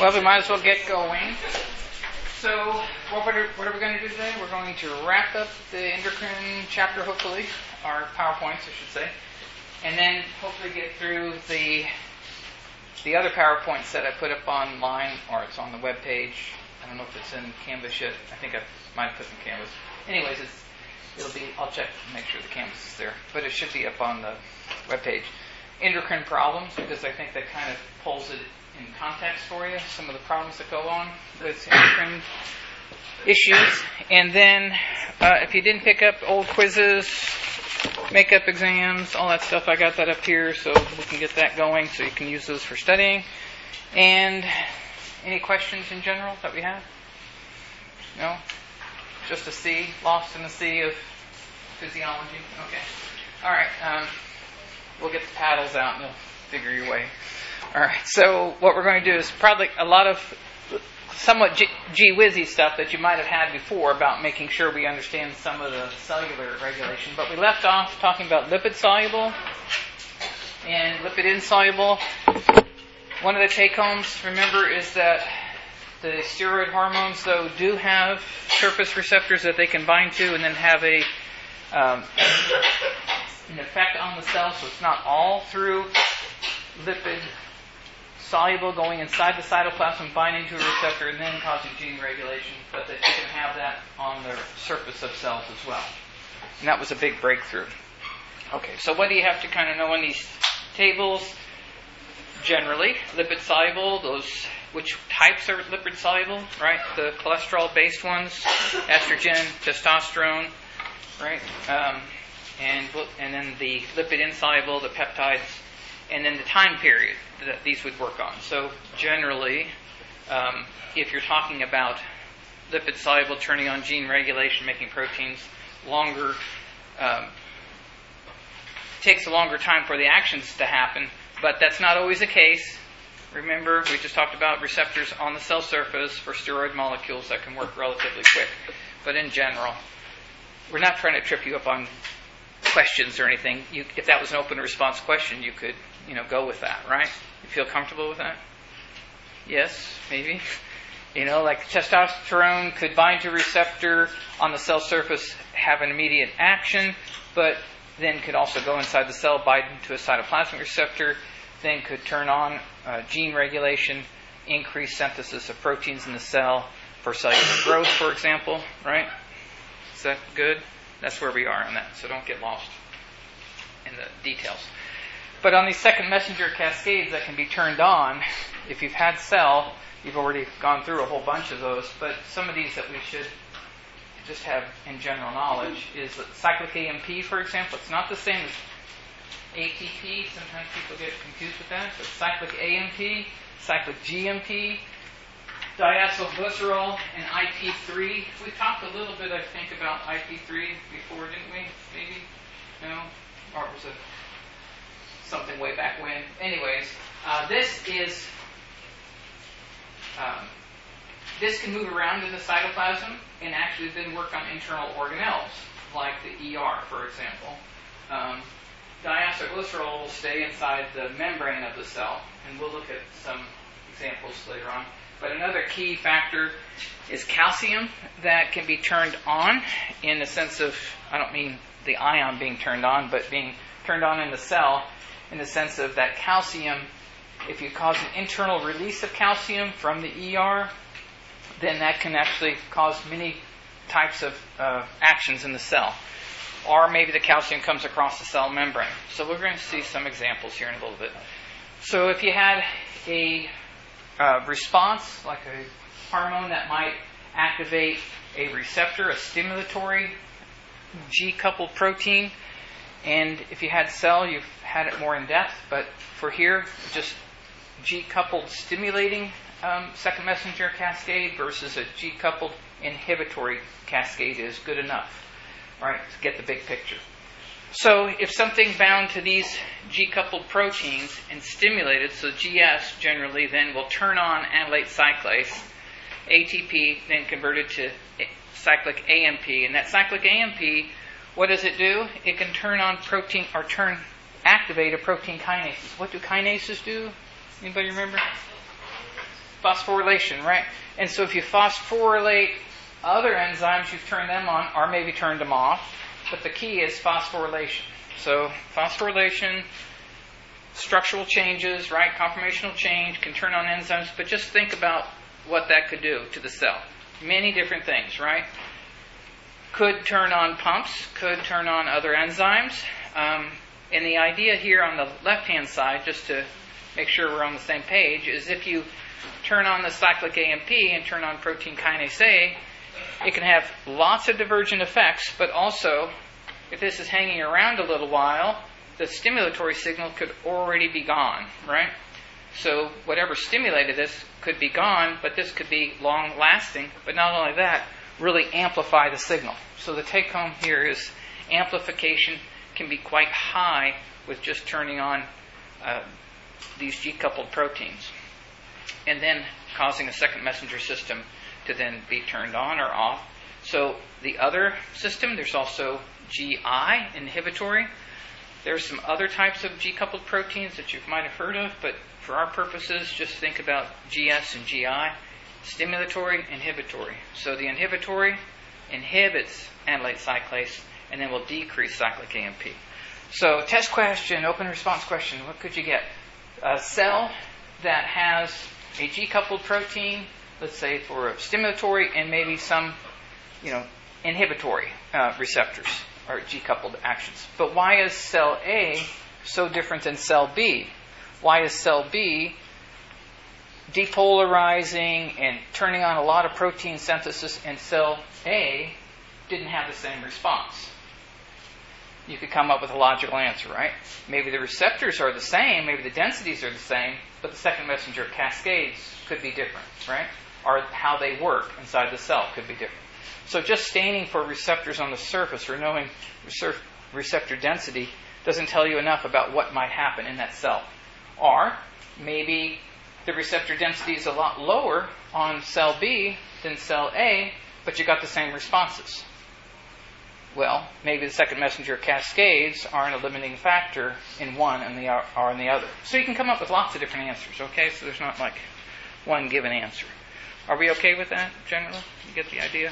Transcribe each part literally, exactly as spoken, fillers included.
Well, we might as well get going. So, what are, what are we going to do today? We're going to wrap up the endocrine chapter, hopefully, our PowerPoints, I should say, and then hopefully get through the the other PowerPoints that I put up online, or it's on the web page. I don't know if it's in Canvas yet. I think I might have put it in Canvas. Anyways, it's, it'll be. I'll check to make sure the Canvas is there, but it should be up on the web page. Endocrine problems, because I think that kind of pulls it in context for you, some of the problems that go on with endocrine issues. And then, uh, if you didn't pick up old quizzes, makeup exams, all that stuff, I got that up here, so we can get that going, so you can use those for studying. And any questions in general that we have? No? Just a sea, lost in the sea of physiology? Okay. All right. Um, we'll get the paddles out and you'll figure your way. All right, so what we're going to do is probably a lot of somewhat g- gee-whizzy stuff that you might have had before about making sure we understand some of the cellular regulation. But we left off talking about lipid-soluble and lipid-insoluble. One of the take-homes, remember, is that the steroid hormones, though, do have surface receptors that they can bind to and then have a um, an effect on the cell, so it's not all through lipid soluble going inside the cytoplasm, binding to a receptor, and then causing gene regulation, but that you can have that on the surface of cells as well. And that was a big breakthrough. Okay, so what do you have to kind of know in these tables? Generally, lipid soluble, those which types are lipid soluble, right? The cholesterol-based ones, estrogen, testosterone, right? Um, and and then the lipid insoluble, the peptides, and then the time period that these would work on. So generally, um, if you're talking about lipid-soluble turning on gene regulation, making proteins longer, um, takes a longer time for the actions to happen, but that's not always the case. Remember, we just talked about receptors on the cell surface for steroid molecules that can work relatively quick. But in general, we're not trying to trip you up on questions or anything. You, if that was an open response question, you could you know, go with that, right? You feel comfortable with that? Yes, maybe. You know, like testosterone could bind to a receptor on the cell surface, have an immediate action, but then could also go inside the cell, bind to a cytoplasmic receptor, then could turn on uh, gene regulation, increase synthesis of proteins in the cell for cellular growth, for example, right? Is that good? That's where we are on that, so don't get lost in the details. But on these second messenger cascades that can be turned on, if you've had cell, you've already gone through a whole bunch of those, but some of these that we should just have in general knowledge is cyclic A M P, for example. It's not the same as A T P. Sometimes people get confused with that. But cyclic A M P, cyclic G M P, diacylglycerol, and I P three. We talked a little bit, I think, about I P three before, didn't we? Maybe? No? Or was it something way back when? Anyways, uh, this is um, this can move around in the cytoplasm and actually then work on internal organelles, like the E R, for example. Um, diacylglycerol will stay inside the membrane of the cell, and we'll look at some examples later on. But another key factor is calcium that can be turned on in the sense of, I don't mean the ion being turned on, but being turned on in the cell in the sense of that calcium, if you cause an internal release of calcium from the E R, then that can actually cause many types of uh, actions in the cell. Or maybe the calcium comes across the cell membrane. So we're going to see some examples here in a little bit. So if you had a uh, response, like a hormone that might activate a receptor, a stimulatory G-coupled protein, and if you had cell, you've had it more in depth, but for here, just G-coupled stimulating um, second messenger cascade versus a G-coupled inhibitory cascade is good enough, right, to get the big picture. So if something bound to these G-coupled proteins and stimulated, so G S generally then will turn on analyte cyclase, A T P then converted to cyclic A M P, and that cyclic A M P, what does it do? It can turn on protein, or turn, activate a protein kinases. What do kinases do? Anybody remember? phosphorylation, right? And so if you phosphorylate other enzymes, you've turned them on or maybe turned them off. But the key is phosphorylation. So phosphorylation, structural changes, right? Conformational change can turn on enzymes. But just think about what that could do to the cell. Many different things, right? Could turn on pumps, could turn on other enzymes. Um, and the idea here on the left-hand side, just to make sure we're on the same page, is if you turn on the cyclic A M P and turn on protein kinase A, it can have lots of divergent effects, but also, if this is hanging around a little while, the stimulatory signal could already be gone, right? So whatever stimulated this could be gone, but this could be long-lasting. But not only that, really amplify the signal. So the take-home here is amplification can be quite high with just turning on uh, these G-coupled proteins, and then causing a second messenger system to then be turned on or off. So the other system, there's also G I, inhibitory. There's some other types of G-coupled proteins that you might have heard of, but for our purposes, just think about G S and G I. Stimulatory, inhibitory. So the inhibitory inhibits analyte cyclase and then will decrease cyclic A M P. So test question, open response question, what could you get? A cell that has a G-coupled protein, let's say for stimulatory and maybe some, you know, inhibitory uh, receptors or G-coupled actions. But why is cell A so different than cell B? Why is cell B depolarizing and turning on a lot of protein synthesis, and cell A didn't have the same response? You could come up with a logical answer, right? Maybe the receptors are the same, maybe the densities are the same, but the second messenger cascades could be different, right? Or how they work inside the cell could be different. So just staining for receptors on the surface or knowing receptor density doesn't tell you enough about what might happen in that cell. Or maybe the receptor density is a lot lower on cell B than cell A, but you got the same responses. Well, maybe the second messenger cascades aren't a limiting factor in one and they are, are in the other. So you can come up with lots of different answers, okay? So there's not like one given answer. Are we okay with that, generally? You get the idea?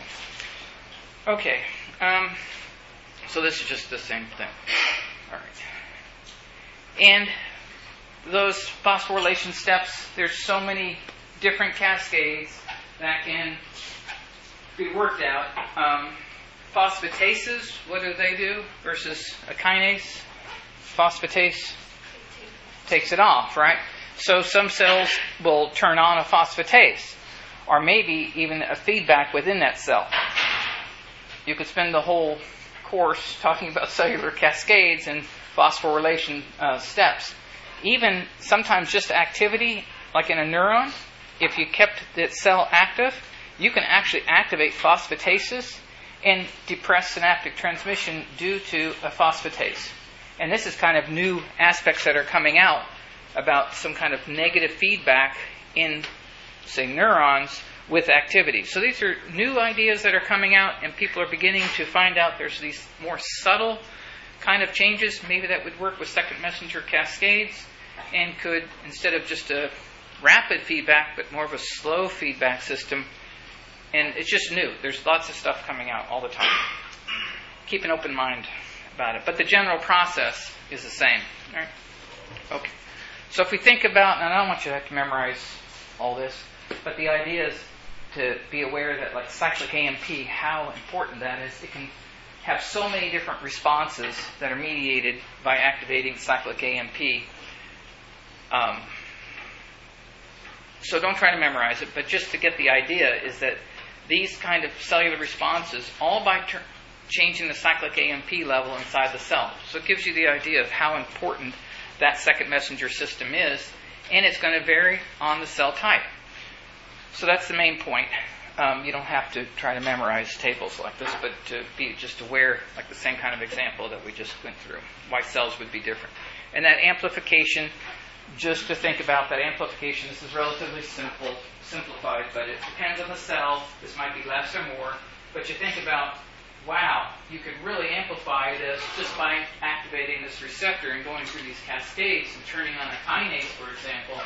Okay. Okay. Um, so this is just the same thing. All right. And those phosphorylation steps, there's so many different cascades that can be worked out. Um, phosphatases, what do they do versus a kinase? Phosphatase takes it off, right? So some cells will turn on a phosphatase, or maybe even a feedback within that cell. You could spend the whole course talking about cellular cascades and phosphorylation uh, steps. Even sometimes just activity, like in a neuron, if you kept that cell active, you can actually activate phosphatases and depress synaptic transmission due to a phosphatase. And this is kind of new aspects that are coming out about some kind of negative feedback in, say, neurons with activity. So these are new ideas that are coming out, and people are beginning to find out there's these more subtle kind of changes, maybe that would work with second messenger cascades, and could, instead of just a rapid feedback, but more of a slow feedback system. And it's just new. There's lots of stuff coming out all the time. Keep an open mind about it. But the general process is the same. All right? Okay. So if we think about, and I don't want you to have to memorize all this, but the idea is to be aware that, like cyclic A M P, how important that is. It can have so many different responses that are mediated by activating cyclic A M P. Um, so don't try to memorize it, but just to get the idea is that these kind of cellular responses, all by ter- changing the cyclic A M P level inside the cell. So it gives you the idea of how important that second messenger system is, and it's going to vary on the cell type. So that's the main point. Um, you don't have to try to memorize tables like this, but to be just aware, like the same kind of example that we just went through, why cells would be different. And that amplification, just to think about that amplification, this is relatively simple, simplified, but it depends on the cell. This might be less or more. But you think about, wow, you could really amplify this just by activating this receptor and going through these cascades and turning on a kinase, for example.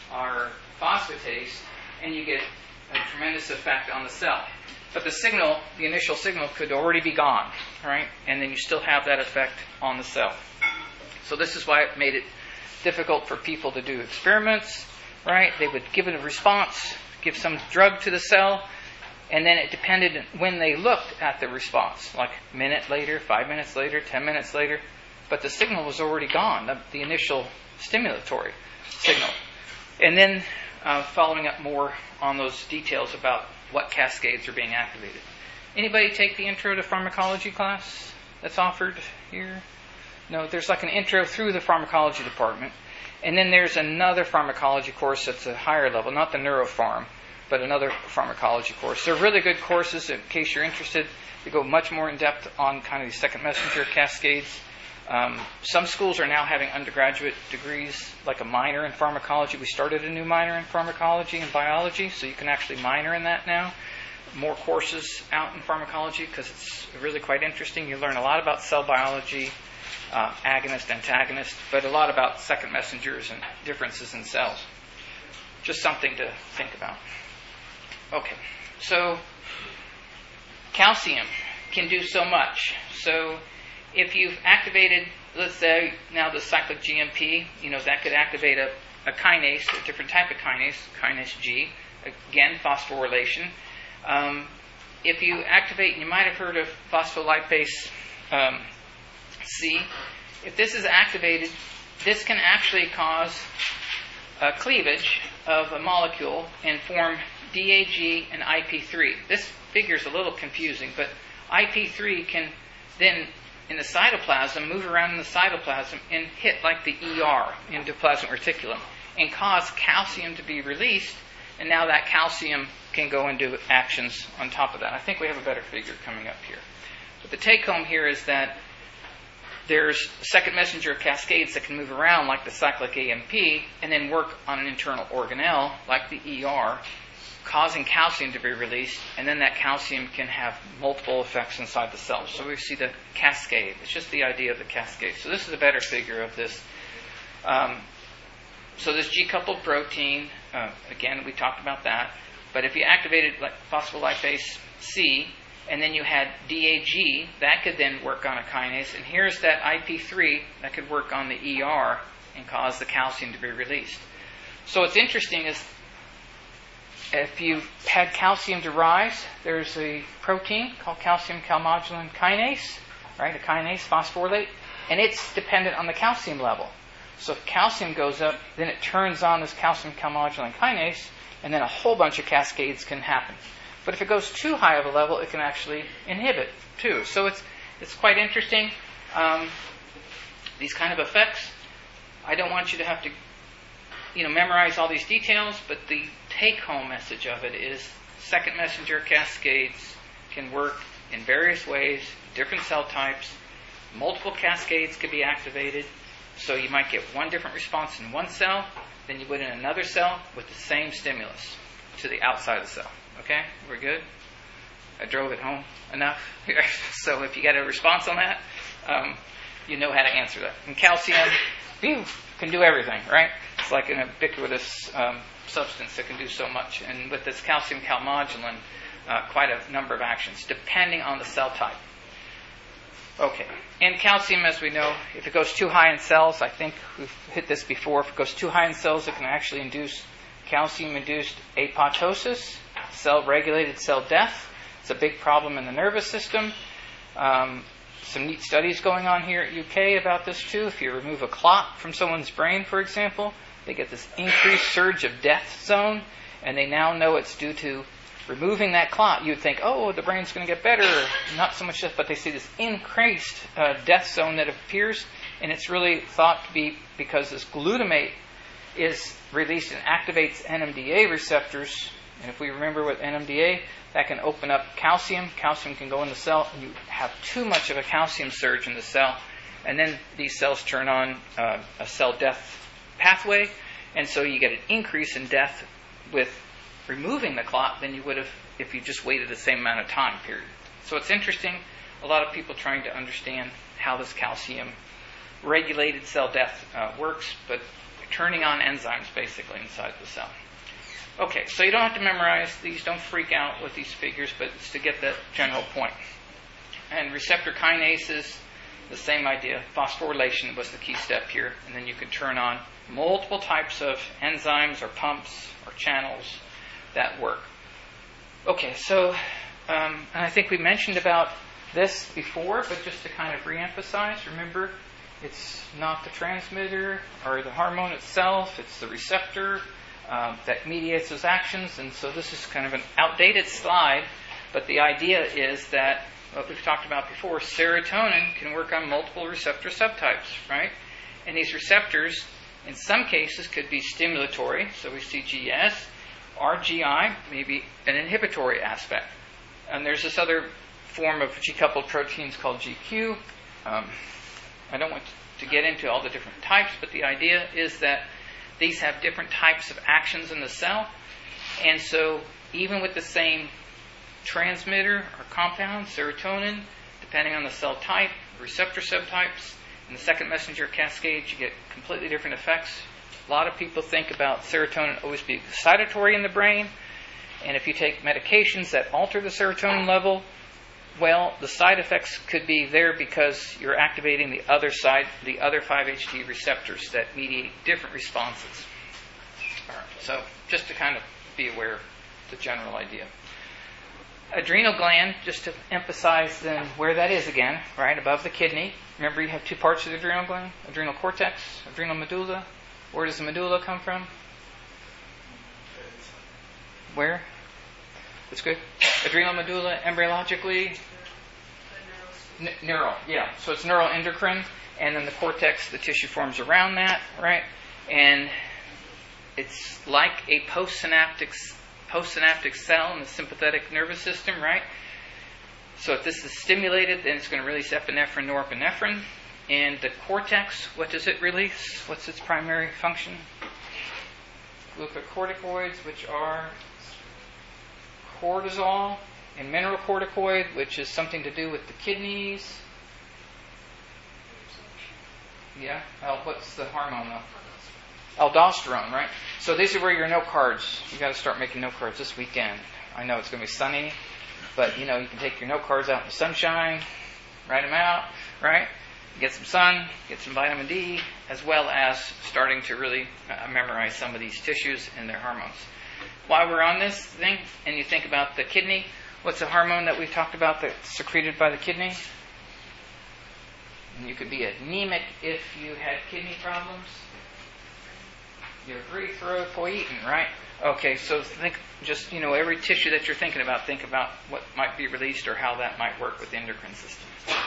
are phosphatase, and you get a tremendous effect on the cell. But the signal, the initial signal, could already be gone, right? And then you still have that effect on the cell. So this is why it made it difficult for people to do experiments, right? They would give it a response, give some drug to the cell, and then it depended when they looked at the response, like a minute later, five minutes later, ten minutes later. But the signal was already gone, the, the initial stimulatory signal. And then uh, following up more on those details about what cascades are being activated. Anybody take the intro to pharmacology class that's offered here? No, there's like an intro through the pharmacology department. And then there's another pharmacology course that's a higher level, not the neuropharm, but another pharmacology course. They're really good courses in case you're interested. They go much more in depth on kind of the second messenger cascades. Um, some schools are now having undergraduate degrees, like a minor in pharmacology. We started a new minor in pharmacology and biology, so you can actually minor in that now. More courses out in pharmacology because it's really quite interesting. You learn a lot about cell biology, uh, agonist, antagonist, but a lot about second messengers and differences in cells. Just something to think about. Okay, so calcium can do so much. So if you've activated, let's say now the cyclic G M P, you know, that could activate a, a kinase, a different type of kinase, kinase G, again, phosphorylation. Um, if you activate, you might have heard of phospholipase um, C. If this is activated, this can actually cause a cleavage of a molecule and form D A G and I P three. This figure is a little confusing, but I P three can then, in the cytoplasm, move around in the cytoplasm and hit like the E R, endoplasmic reticulum, and cause calcium to be released, and now that calcium can go and do actions on top of that. I think we have a better figure coming up here. But the take-home here is that there's second messenger cascades that can move around like the cyclic A M P and then work on an internal organelle like the E R, causing calcium to be released, and then that calcium can have multiple effects inside the cell. So we see the cascade. It's just the idea of the cascade. So this is a better figure of this. Um, so this G-coupled protein, uh, again, we talked about that. But if you activated like phospholipase C, and then you had D A G, that could then work on a kinase. And here's that I P three that could work on the E R and cause the calcium to be released. So what's interesting is if you had calcium to rise, there's a protein called calcium calmodulin kinase, right? A kinase, phosphorylate, and it's dependent on the calcium level. So if calcium goes up, then it turns on this calcium calmodulin kinase, and then a whole bunch of cascades can happen. But if it goes too high of a level, it can actually inhibit too. So it's it's quite interesting. Um, these kind of effects. I don't want you to have to, you know, memorize all these details, but the take-home message of it is second messenger cascades can work in various ways, different cell types. Multiple cascades could be activated, so you might get one different response in one cell than you would in another cell with the same stimulus to the outside of the cell. Okay, we're good? I drove it home enough. So if you get a response on that, um, you know how to answer that. And calcium, phew, can do everything, right? It's like an ubiquitous um, substance that can do so much. And with this calcium calmodulin, uh, quite a number of actions, depending on the cell type. Okay, and calcium, as we know, if it goes too high in cells, I think we've hit this before, if it goes too high in cells, it can actually induce calcium-induced apoptosis, cell-regulated cell death. It's a big problem in the nervous system. Um, some neat studies going on here at U K about this too. If you remove a clot from someone's brain, for example, they get this increased surge of death zone, and they now know it's due to removing that clot. You'd think, oh, the brain's going to get better, not so much death, but they see this increased uh, death zone that appears, and it's really thought to be because this glutamate is released and activates N M D A receptors. And if we remember with N M D A, that can open up calcium. Calcium can go in the cell, and you have too much of a calcium surge in the cell, and then these cells turn on uh, a cell death pathway, and so you get an increase in death with removing the clot than you would have if you just waited the same amount of time period. So it's interesting, a lot of people trying to understand how this calcium regulated cell death uh, works, but turning on enzymes basically inside the cell. Okay, so you don't have to memorize these, don't freak out with these figures, but it's to get that general point. And receptor kinases, the same idea. Phosphorylation was the key step here, and then you can turn on multiple types of enzymes or pumps or channels that work. Okay, so um, and I think we mentioned about this before, but just to kind of re-emphasize, remember, it's not the transmitter or the hormone itself, it's the receptor um, that mediates those actions. And so this is kind of an outdated slide, but the idea is that what we've talked about before, serotonin can work on multiple receptor subtypes, right? And these receptors, in some cases, could be stimulatory, so we see G S, or G I, maybe an inhibitory aspect. And there's this other form of G-coupled proteins called G Q. Um, I don't want to get into all the different types, but the idea is that these have different types of actions in the cell. And so even with the same transmitter or compound, serotonin, depending on the cell type, receptor subtypes, in the second messenger cascade, you get completely different effects. A lot of people think about serotonin always being excitatory in the brain, and if you take medications that alter the serotonin level, well, the side effects could be there because you're activating the other side, the other five H T receptors that mediate different responses. All right, so just to kind of be aware of the general idea. Adrenal gland, just to emphasize then where that is again, right above the kidney. Remember, you have two parts of the adrenal gland: adrenal cortex, adrenal medulla. Where does the medulla come from? Where? That's good. Adrenal medulla, embryologically? N- neural, yeah. So it's neuroendocrine, and then the cortex, the tissue forms around that, right? And it's like a postsynaptic postsynaptic cell in the sympathetic nervous system, right? So if this is stimulated, then it's going to release epinephrine, norepinephrine. And the cortex, what does it release? What's its primary function? Glucocorticoids, which are cortisol, and mineralocorticoid, which is something to do with the kidneys. Yeah? Oh, what's the hormone though? Aldosterone, right? So these are where your note cards. You got to start making note cards this weekend. I know it's going to be sunny, but you know you can take your note cards out in the sunshine, write them out, right? Get some sun, get some vitamin D, as well as starting to really uh, memorize some of these tissues and their hormones. While we're on this thing, and you think about the kidney, what's the hormone that we've talked about that's secreted by the kidney? And you could be anemic if you had kidney problems. Your erythropoietin, right? Okay, so think just, you know, every tissue that you're thinking about, think about what might be released or how that might work with the endocrine system.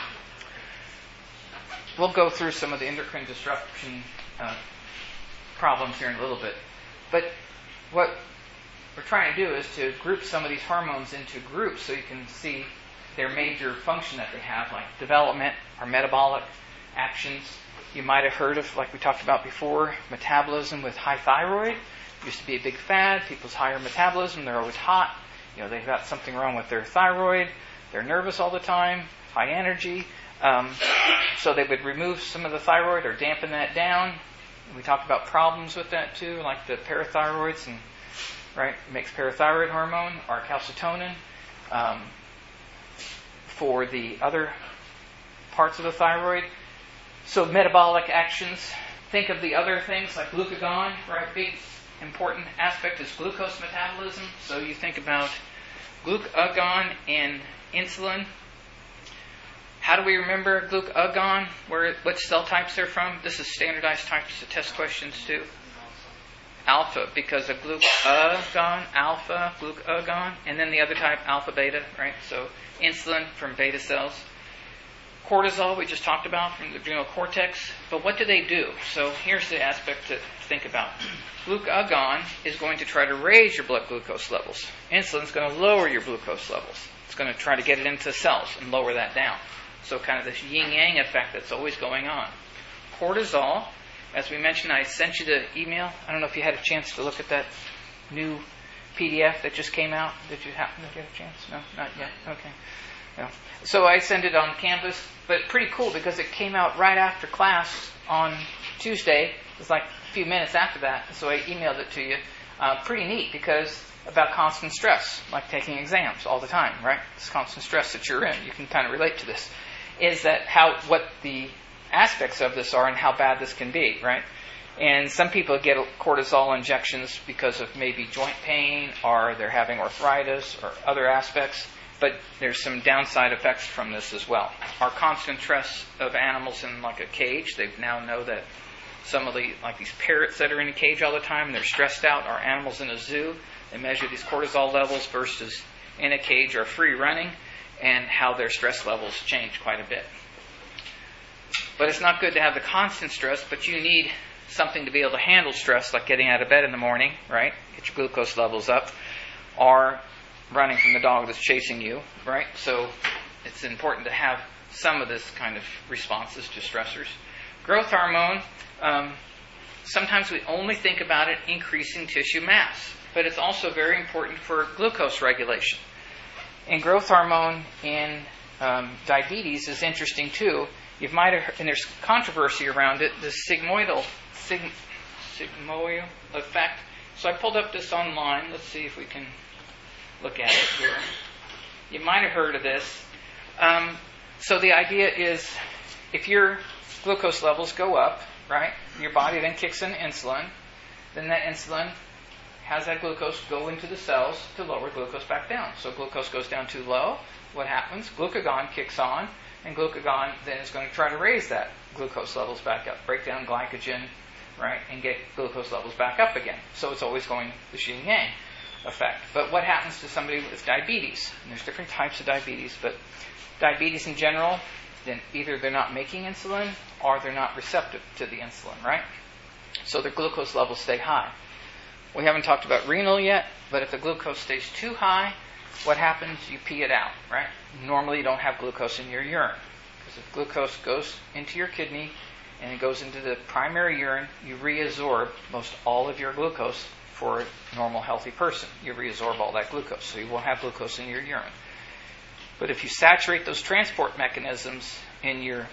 We'll go through some of the endocrine disruption uh, problems here in a little bit. But what we're trying to do is to group some of these hormones into groups so you can see their major function that they have, like development or metabolic actions. You might have heard of, like we talked about before, metabolism with high thyroid. It used to be a big fad. People's higher metabolism, they're always hot. You know, they've got something wrong with their thyroid. They're nervous all the time, high energy. Um, so they would remove some of the thyroid or dampen that down. We talked about problems with that too, like the parathyroids, and right, it makes parathyroid hormone or calcitonin. Um, for the other parts of the thyroid. So metabolic actions, think of the other things like glucagon, right? Big important aspect is glucose metabolism. So you think about glucagon and insulin. How do we remember glucagon? Where, what cell types they're from? This is standardized types of test questions too. Alpha, because of glucagon, alpha, glucagon, and then the other type, alpha beta, right? So insulin from beta cells. Cortisol, we just talked about from the adrenal cortex. But what do they do? So here's the aspect to think about. Glucagon is going to try to raise your blood glucose levels. Insulin is going to lower your glucose levels. It's going to try to get it into cells and lower that down. So kind of this yin-yang effect that's always going on. Cortisol, as we mentioned, I sent you the email. I don't know if you had a chance to look at that new P D F that just came out. Did you happen to get a chance? No, not yet. Okay. You know. So I sent it on Canvas, but pretty cool because it came out right after class on Tuesday. It was like a few minutes after that, so I emailed it to you. Uh, pretty neat because about constant stress, like taking exams all the time, right? This constant stress that you're in, you can kind of relate to this. Is that how what the aspects of this are and how bad this can be, right? And some people get cortisol injections because of maybe joint pain or they're having arthritis or other aspects. But there's some downside effects from this as well. Our constant stress of animals in like a cage, they now know that some of the, like these parrots that are in a cage all the time, and they're stressed out, are animals in a zoo. They measure these cortisol levels versus in a cage or free running, and how their stress levels change quite a bit. But it's not good to have the constant stress, but you need something to be able to handle stress, like getting out of bed in the morning, right? Get your glucose levels up, or running from the dog that's chasing you, right? So it's important to have some of this kind of responses to stressors. Growth hormone, um, sometimes we only think about it increasing tissue mass, but it's also very important for glucose regulation. And growth hormone in um, diabetes is interesting too. You might have, and there's controversy around it, the sigmoidal, sig, sigmoidal effect. So I pulled up this online. Let's see if we can look at it here. You might have heard of this. Um, so the idea is if your glucose levels go up, right, your body then kicks in insulin, then that insulin has that glucose go into the cells to lower glucose back down. So glucose goes down too low. What happens? Glucagon kicks on, and glucagon then is going to try to raise that glucose levels back up, break down glycogen, right, and get glucose levels back up again. So it's always going the yin-yang effect. But what happens to somebody with diabetes? And there's different types of diabetes, but diabetes in general, then either they're not making insulin or they're not receptive to the insulin, right? So their glucose levels stay high. We haven't talked about renal yet, but if the glucose stays too high, what happens? You pee it out, right? Normally you don't have glucose in your urine, because if glucose goes into your kidney and it goes into the primary urine, you reabsorb most all of your glucose. For a normal, healthy person, you reabsorb all that glucose, so you won't have glucose in your urine. But if you saturate those transport mechanisms in your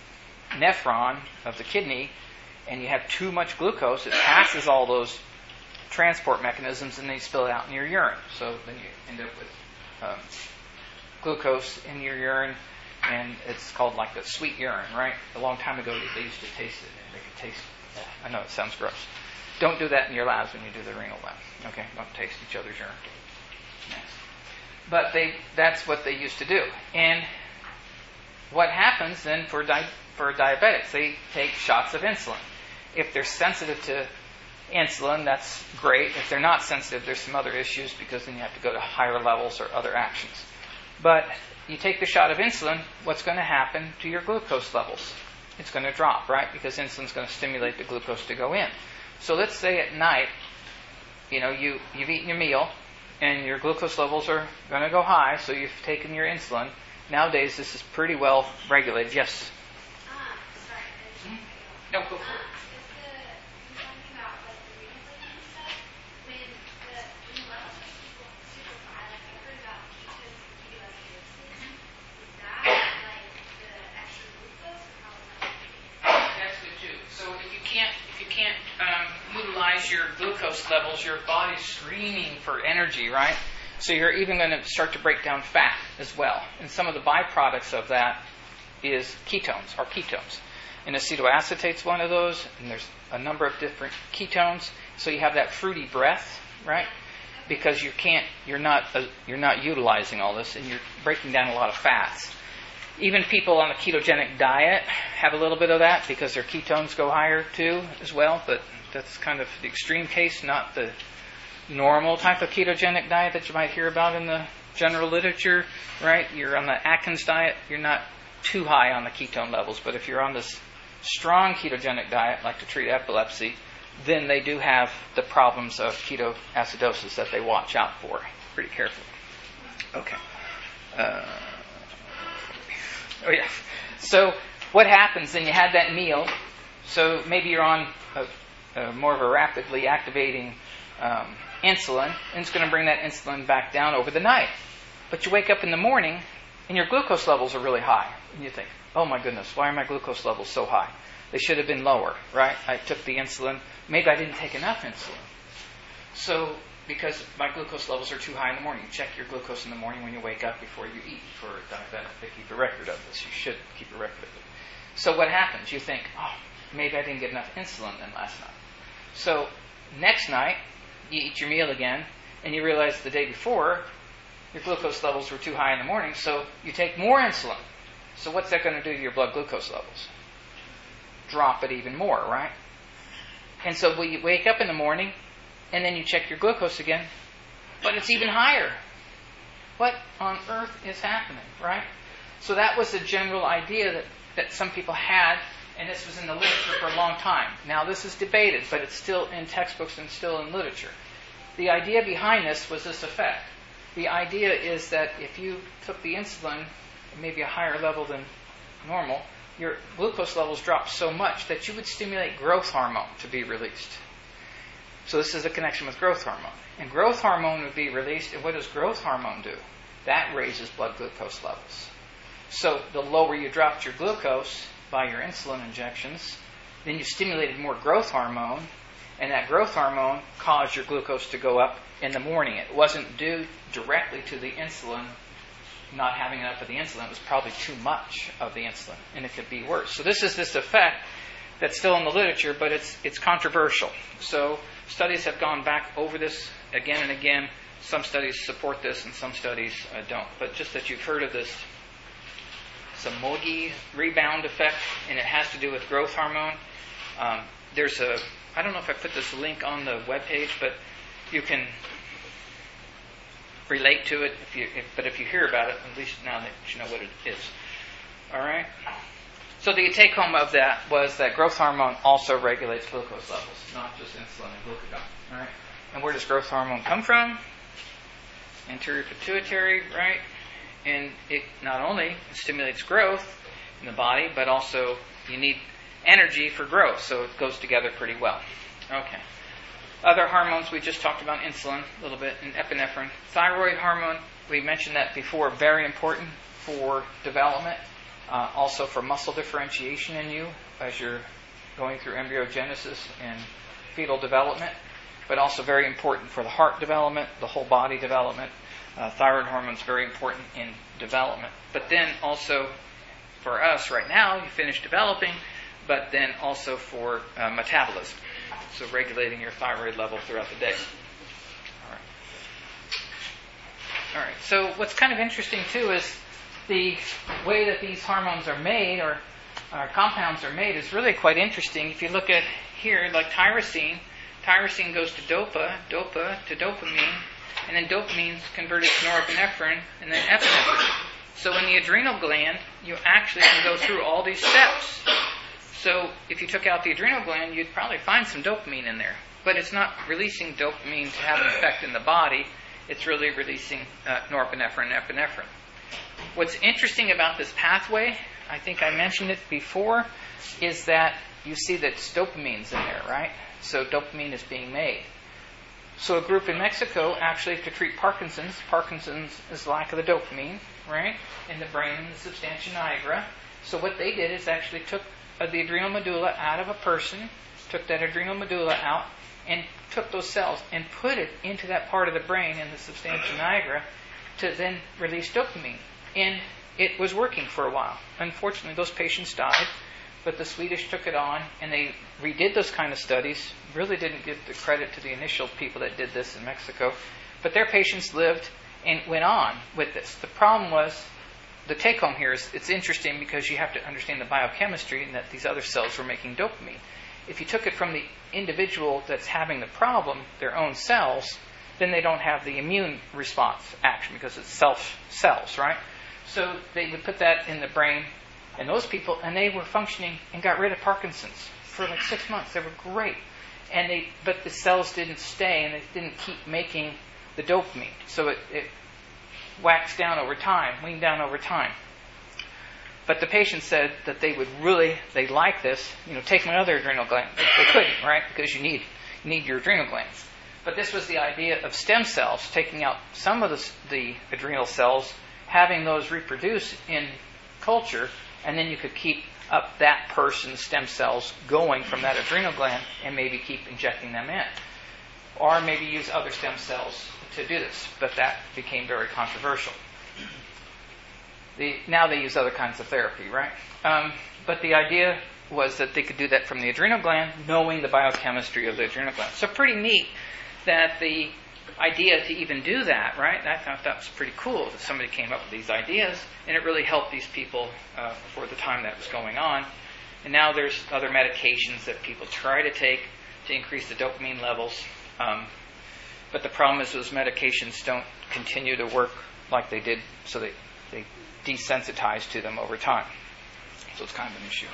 nephron of the kidney, and you have too much glucose, it passes all those transport mechanisms and they spill it out in your urine. So then you end up with um, glucose in your urine, and it's called like the sweet urine, right? A long time ago, they used to taste it, and they could taste it. I know it sounds gross. Don't do that in your labs when you do the renal lab. Okay, don't taste each other's urine. Yes. But they that's what they used to do. And what happens then for di- for diabetics? They take shots of insulin. If they're sensitive to insulin, that's great. If they're not sensitive, there's some other issues because then you have to go to higher levels or other actions. But you take the shot of insulin, what's going to happen to your glucose levels? It's going to drop, right? Because insulin's going to stimulate the glucose to go in. So let's say at night, you know, you, you've eaten your meal and your glucose levels are going to go high, so you've taken your insulin. Nowadays, this is pretty well regulated. Yes? Um, sorry. No, go for it. Your glucose levels, your body's screaming for energy, right? So you're even going to start to break down fat as well. And some of the byproducts of that is ketones, or ketones. And acetoacetate's one of those, and there's a number of different ketones. So you have that fruity breath, right? Because you can't, you're not, uh, you're not utilizing all this, and you're breaking down a lot of fats. Even people on a ketogenic diet have a little bit of that because their ketones go higher too, as well. But that's kind of the extreme case, not the normal type of ketogenic diet that you might hear about in the general literature, right? You're on the Atkins diet, you're not too high on the ketone levels. But if you're on this strong ketogenic diet, like to treat epilepsy, then they do have the problems of ketoacidosis that they watch out for pretty carefully. Okay. Uh, oh, yeah. So what happens then? You had that meal. So maybe you're on a Uh, more of a rapidly activating um, insulin, and it's going to bring that insulin back down over the night. But you wake up in the morning and your glucose levels are really high. And you think, oh my goodness, why are my glucose levels so high? They should have been lower, right? I took the insulin. Maybe I didn't take enough insulin. So, because my glucose levels are too high in the morning, you check your glucose in the morning when you wake up before you eat. For a diabetic, they keep a record of this. You should keep a record of it. So what happens? You think, oh, maybe I didn't get enough insulin than last night. So, next night, you eat your meal again, and you realize the day before, your glucose levels were too high in the morning, so you take more insulin. So what's that going to do to your blood glucose levels? Drop it even more, right? And so when you wake up in the morning, and then you check your glucose again, but it's even higher. What on earth is happening, right? So that was the general idea that, that some people had, and this was in the literature for a long time. Now this is debated, but it's still in textbooks and still in literature. The idea behind this was this effect. The idea is that if you took the insulin, maybe a higher level than normal, your glucose levels drop so much that you would stimulate growth hormone to be released. So this is a connection with growth hormone. And growth hormone would be released, and what does growth hormone do? That raises blood glucose levels. So the lower you dropped your glucose by your insulin injections, then you stimulated more growth hormone, and that growth hormone caused your glucose to go up in the morning. It wasn't due directly to the insulin not having enough of the insulin. It was probably too much of the insulin, and it could be worse. So this is this effect that's still in the literature, but it's it's controversial. So studies have gone back over this again and again. Some studies support this, and some studies uh, don't. But just that you've heard of this Somogyi rebound effect, and it has to do with growth hormone. Um, there's a, I don't know if I put this link on the webpage, but you can relate to it. If you, if, but if you hear about it, at least now that you know what it is. All right? So the take-home of that was that growth hormone also regulates glucose levels, not just insulin and glucagon. All right? And where does growth hormone come from? Anterior pituitary, right? And it not only stimulates growth in the body, but also you need energy for growth, so it goes together pretty well. Okay. Other hormones, we just talked about insulin a little bit, and epinephrine. Thyroid hormone, we mentioned that before, very important for development, uh, also for muscle differentiation in you as you're going through embryogenesis and fetal development, but also very important for the heart development, the whole body development. Uh, thyroid hormone is very important in development. But then also for us right now, you finish developing, but then also for uh, metabolism. So regulating your thyroid level throughout the day. All right. All right. So what's kind of interesting too is the way that these hormones are made, or, or compounds are made, is really quite interesting. If you look at here, like tyrosine, tyrosine goes to dopa, dopa to dopamine, and then dopamine is converted to norepinephrine, and then epinephrine. So in the adrenal gland, you actually can go through all these steps. So if you took out the adrenal gland, you'd probably find some dopamine in there. But it's not releasing dopamine to have an effect in the body. It's really releasing uh, norepinephrine and epinephrine. What's interesting about this pathway, I think I mentioned it before, is that you see that dopamine's in there, right? So dopamine is being made. So a group in Mexico actually to treat Parkinson's, Parkinson's is lack of the dopamine, right, in the brain and the substantia nigra. So what they did is actually took uh, the adrenal medulla out of a person, took that adrenal medulla out, and took those cells and put it into that part of the brain in the substantia nigra to then release dopamine. And it was working for a while. Unfortunately, those patients died, but the Swedish took it on, and they redid those kind of studies. Really didn't give the credit to the initial people that did this in Mexico. But their patients lived and went on with this. The problem was, the take-home here is, it's interesting because you have to understand the biochemistry and that these other cells were making dopamine. If you took it from the individual that's having the problem, their own cells, then they don't have the immune response action because it's self cells, right? So they would put that in the brain, and those people, and they were functioning and got rid of Parkinson's for like six months. They were great. And they, but the cells didn't stay, and they didn't keep making the dopamine. So it, it waxed down over time, weaned down over time. But the patient said that they would really, they like this, you know, take my other adrenal gland. They couldn't, right? Because you need, you need your adrenal glands. But this was the idea of stem cells, taking out some of the, the adrenal cells, having those reproduce in culture, and then you could keep up that person's stem cells going from that adrenal gland and maybe keep injecting them in. Or maybe use other stem cells to do this. But that became very controversial. The, now they use other kinds of therapy, right? Um, but the idea was that they could do that from the adrenal gland, knowing the biochemistry of the adrenal gland. So pretty neat that the idea to even do that, right? I thought that was pretty cool that somebody came up with these ideas, and it really helped these people uh, for the time that was going on. And now there's other medications that people try to take to increase the dopamine levels. Um, but the problem is those medications don't continue to work like they did, so they, they desensitize to them over time. So it's kind of an issue.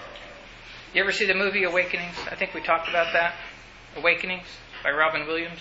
You ever see the movie Awakenings? I think we talked about that. Awakenings by Robin Williams?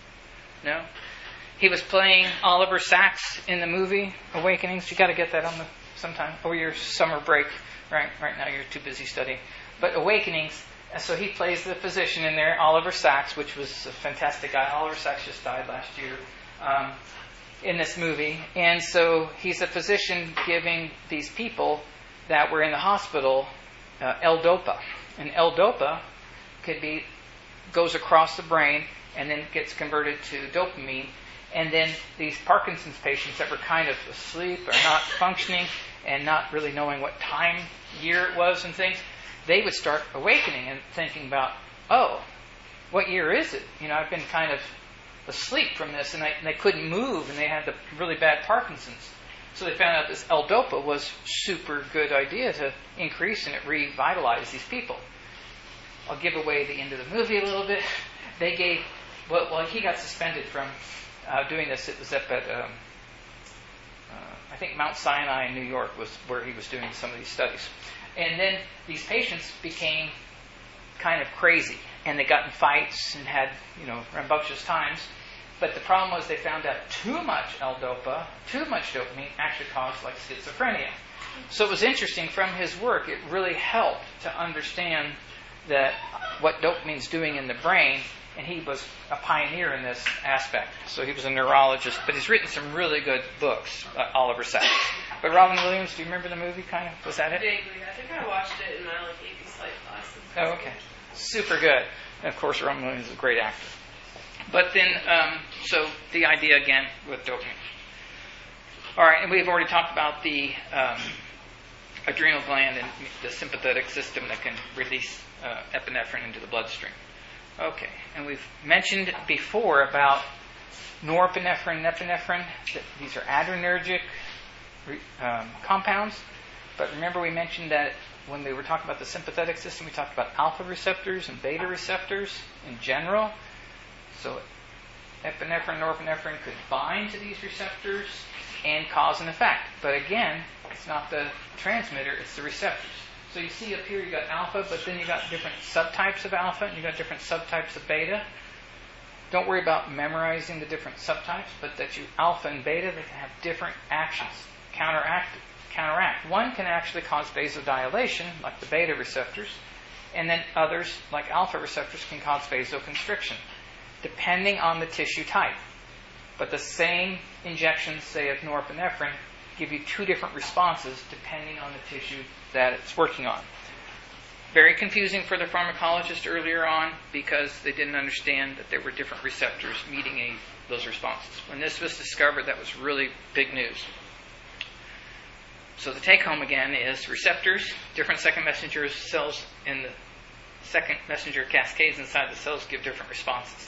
No? He was playing Oliver Sacks in the movie Awakenings. You got to get that on the sometime over your summer break. Right, right now you're too busy studying. But Awakenings, so he plays the physician in there, Oliver Sacks, which was a fantastic guy. Oliver Sacks just died last year um, in this movie. And so he's a physician giving these people that were in the hospital uh, L-Dopa. And L-Dopa could be goes across the brain and then gets converted to dopamine. And then these Parkinson's patients that were kind of asleep or not functioning and not really knowing what time, year it was and things, they would start awakening and thinking about, oh, what year is it? You know, I've been kind of asleep from this, and, I, and they couldn't move, and they had the really bad Parkinson's. So they found out this L-Dopa was super good idea to increase, and it revitalized these people. I'll give away the end of the movie a little bit. They gave, well, well he got suspended from uh, doing this. It was up at, um, uh, I think Mount Sinai in New York was where he was doing some of these studies. And then these patients became kind of crazy, and they got in fights and had, you know, rambunctious times. But the problem was they found out too much L-Dopa, too much dopamine, actually caused like schizophrenia. So it was interesting from his work. It really helped to understand that what dopamine's doing in the brain, and he was a pioneer in this aspect. So he was a neurologist, but he's written some really good books, uh, Oliver Sacks. But Robin Williams, do you remember the movie, kind of? Was that it? Vaguely. I think I watched it in my like A P Psych classes. Oh, okay. Super good. And of course, Robin Williams is a great actor. But then, um, so the idea again with dopamine. All right, and we've already talked about the um, adrenal gland and the sympathetic system that can release uh, epinephrine into the bloodstream. Okay, and we've mentioned before about norepinephrine and epinephrine. That these are adrenergic um, compounds. But remember we mentioned that when we were talking about the sympathetic system, we talked about alpha receptors and beta receptors in general. So epinephrine and norepinephrine could bind to these receptors and cause an effect. But again, it's not the transmitter, it's the receptors. So you see up here you got alpha, but then you got different subtypes of alpha, and you got different subtypes of beta. Don't worry about memorizing the different subtypes, but that you alpha and beta, they can have different actions, counteract, counteract. One can actually cause vasodilation, like the beta receptors, and then others, like alpha receptors, can cause vasoconstriction, depending on the tissue type. But the same injections, say of norepinephrine, give you two different responses depending on the tissue that it's working on. Very confusing for the pharmacologist earlier on because they didn't understand that there were different receptors meeting a, those responses. When this was discovered, that was really big news. So the take-home again is receptors, different second messenger cells in the second messenger cascades inside the cells give different responses.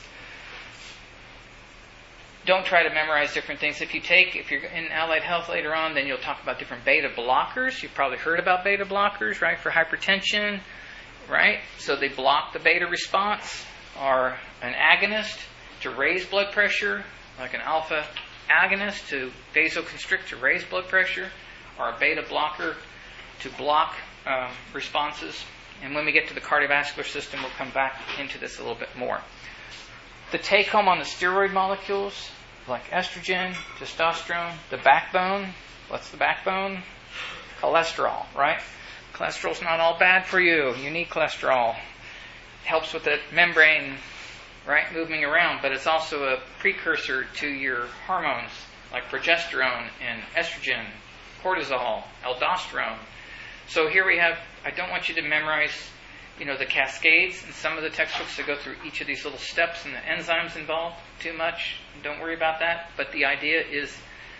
Don't try to memorize different things. If you take, if you're in allied health later on, then you'll talk about different beta blockers. You've probably heard about beta blockers, right, for hypertension, right? So they block the beta response, or an agonist to raise blood pressure, like an alpha agonist to vasoconstrict to raise blood pressure, or a beta blocker to block um, responses. And when we get to the cardiovascular system, we'll come back into this a little bit more. The take-home on the steroid molecules, like estrogen, testosterone, the backbone. What's the backbone? Cholesterol, right? Cholesterol's not all bad for you. You need cholesterol. It helps with the membrane, right, moving around, but it's also a precursor to your hormones, like progesterone and estrogen, cortisol, aldosterone. So here we have, I don't want you to memorize, you know, the cascades in some of the textbooks that go through each of these little steps and the enzymes involved too much. Don't worry about that. But the idea is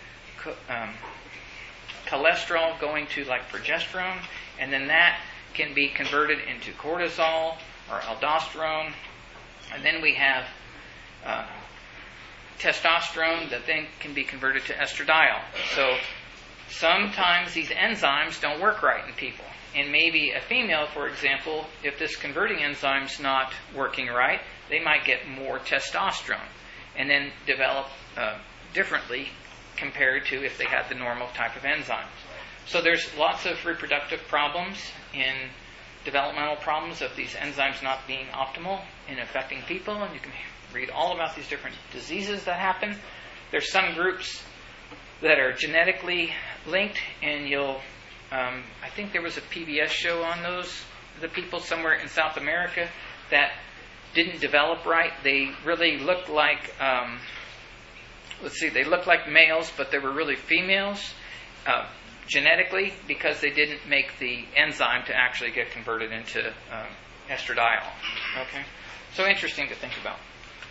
um, cholesterol going to like progesterone, and then that can be converted into cortisol or aldosterone. And then we have uh, testosterone that then can be converted to estradiol. So sometimes these enzymes don't work right in people. And maybe a female, for example, if this converting enzyme's not working right, they might get more testosterone and then develop uh, differently compared to if they had the normal type of enzymes. So there's lots of reproductive problems in developmental problems of these enzymes not being optimal in affecting people, and you can read all about these different diseases that happen. There's some groups that are genetically linked, and you'll, um, I think there was a P B S show on those, the people somewhere in South America that didn't develop right. They really looked like, um, let's see, they looked like males, but they were really females uh, genetically because they didn't make the enzyme to actually get converted into um, estradiol. Okay, so interesting to think about.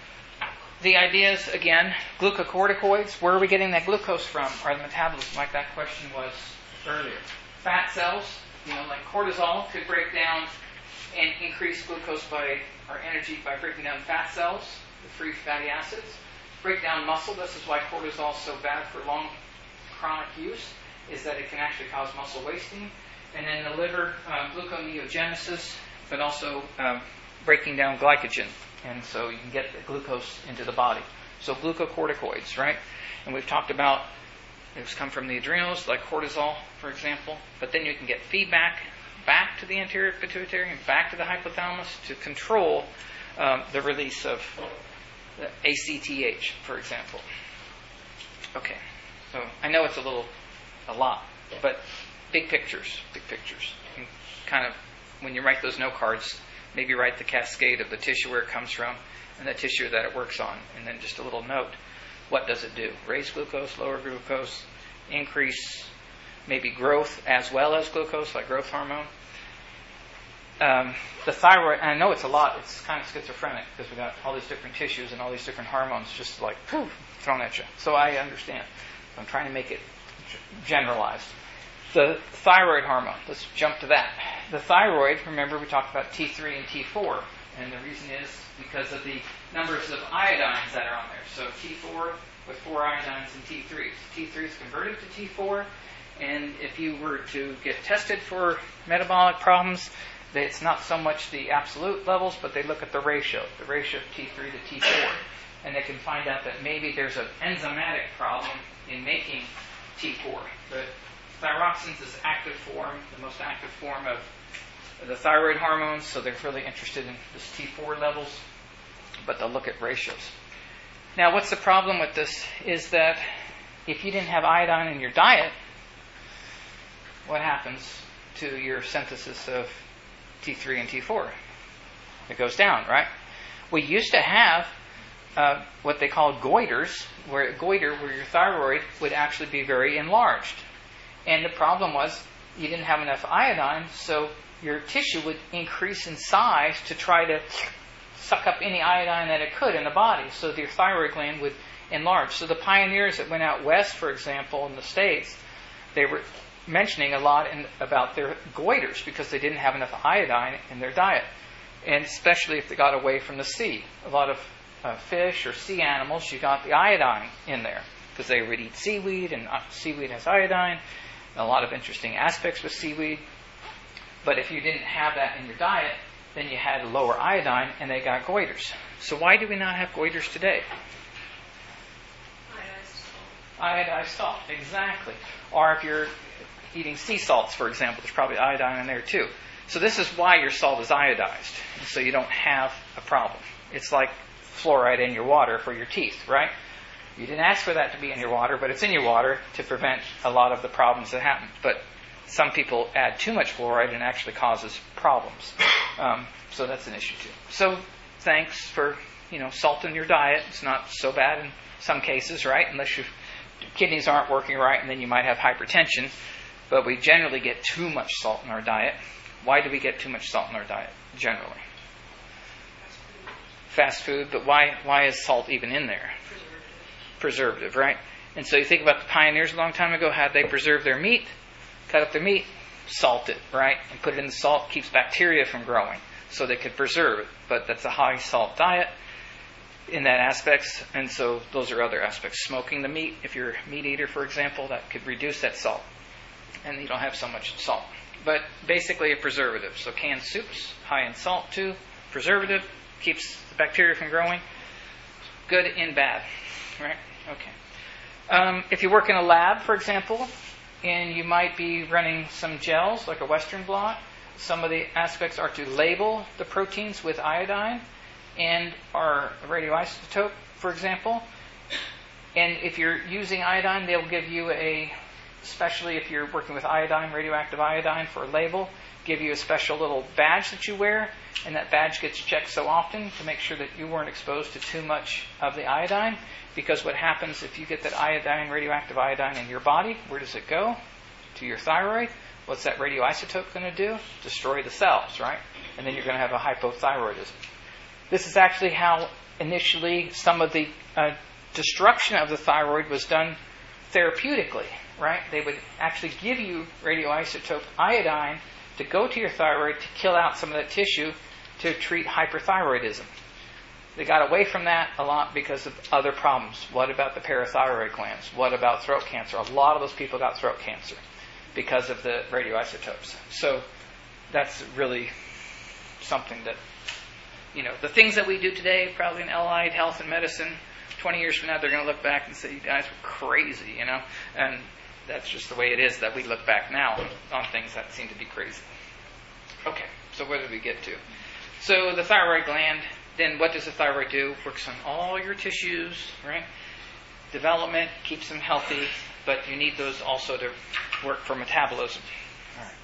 The ideas, again, glucocorticoids, where are we getting that glucose from? Or the metabolism, like that question was earlier. Fat cells, you know, like cortisol could break down and increase glucose by, or energy by breaking down fat cells, the free fatty acids. Break down muscle, this is why cortisol is so bad for long chronic use, is that it can actually cause muscle wasting. And then the liver, uh, gluconeogenesis, but also uh, breaking down glycogen. And so you can get the glucose into the body. So glucocorticoids, right? And we've talked about, it's come from the adrenals, like cortisol, for example. But then you can get feedback back to the anterior pituitary and back to the hypothalamus to control um, the release of the A C T H, for example. Okay, so I know it's a little, a lot, but big pictures, big pictures. You can kind of, when you write those note cards, maybe write the cascade of the tissue where it comes from and the tissue that it works on. And then just a little note. What does it do? Raise glucose, lower glucose, increase maybe growth as well as glucose, like growth hormone. Um, the thyroid, and I know it's a lot. It's kind of schizophrenic because we've got all these different tissues and all these different hormones just like poof, thrown at you. So I understand. I'm trying to make it generalized. The thyroid hormone, let's jump to that. The thyroid, remember we talked about T three and T four, and the reason is because of the numbers of iodines that are on there. So T four with four iodines and T three. T three is converted to T four, and if you were to get tested for metabolic problems, it's not so much the absolute levels, but they look at the ratio, the ratio of T three to T four, and they can find out that maybe there's an enzymatic problem in making T four. The thyroxine is active form, the most active form of the thyroid hormones, so they're really interested in this T four levels, but they'll look at ratios. Now, what's the problem with this is that if you didn't have iodine in your diet, what happens to your synthesis of T three and T four? It goes down, right? We used to have uh, what they call goiters, where a goiter, where your thyroid would actually be very enlarged. And the problem was you didn't have enough iodine, so your tissue would increase in size to try to suck up any iodine that it could in the body, so your thyroid gland would enlarge. So the pioneers that went out west, for example, in the States, they were mentioning a lot in, about their goiters because they didn't have enough iodine in their diet, and especially if they got away from the sea. A lot of uh, fish or sea animals, you got the iodine in there because they would eat seaweed, and uh, seaweed has iodine. A lot of interesting aspects with seaweed. But if you didn't have that in your diet, then you had lower iodine and they got goiters. So why do we not have goiters today? Iodized salt, exactly. Or if you're eating sea salts, for example, there's probably iodine in there too. So this is why your salt is iodized, and so you don't have a problem. It's like fluoride in your water for your teeth, right? You didn't ask for that to be in your water, but it's in your water to prevent a lot of the problems that happen. But some people add too much fluoride and it actually causes problems. Um, so that's an issue too. So thanks for, you know, salt in your diet. It's not so bad in some cases, right? Unless you kidneys aren't working right, and then you might have hypertension. But we generally get too much salt in our diet. Why do we get too much salt in our diet, generally? Fast food, but why why is salt even in there? Preservative. Preservative, right? And so you think about the pioneers a long time ago, how they preserve their meat, cut up their meat, salt it, right? And put it in the salt, keeps bacteria from growing, so they could preserve it. But that's a high salt diet in that aspects, and so those are other aspects. Smoking the meat, if you're a meat eater, for example, that could reduce that salt, and you don't have so much salt. But basically a preservative. So canned soups, high in salt too, preservative, keeps the bacteria from growing. Good and bad, right? Okay. Um, if you work in a lab, for example, and you might be running some gels, like a Western blot, some of the aspects are to label the proteins with iodine and our radioisotope, for example. And if you're using iodine, they'll give you a, especially if you're working with iodine, radioactive iodine for a label, give you a special little badge that you wear, and that badge gets checked so often to make sure that you weren't exposed to too much of the iodine. Because what happens if you get that iodine, radioactive iodine in your body, where does it go? To your thyroid. What's that radioisotope going to do? Destroy the cells, right? And then you're going to have a hypothyroidism. This is actually how initially some of the uh, destruction of the thyroid was done therapeutically, right? They would actually give you radioisotope iodine to go to your thyroid to kill out some of that tissue to treat hyperthyroidism. They got away from that a lot because of other problems. What about the parathyroid glands? What about throat cancer? A lot of those people got throat cancer because of the radioisotopes. So that's really something that, you know, the things that we do today, probably in allied health and medicine, twenty years from now, they're going to look back and say, you guys were crazy, you know? And that's just the way it is that we look back now on things that seem to be crazy. Okay, so where did we get to? So the thyroid gland, then what does the thyroid do? Works on all your tissues, right? Development, keeps them healthy, but you need those also to work for metabolism. All right.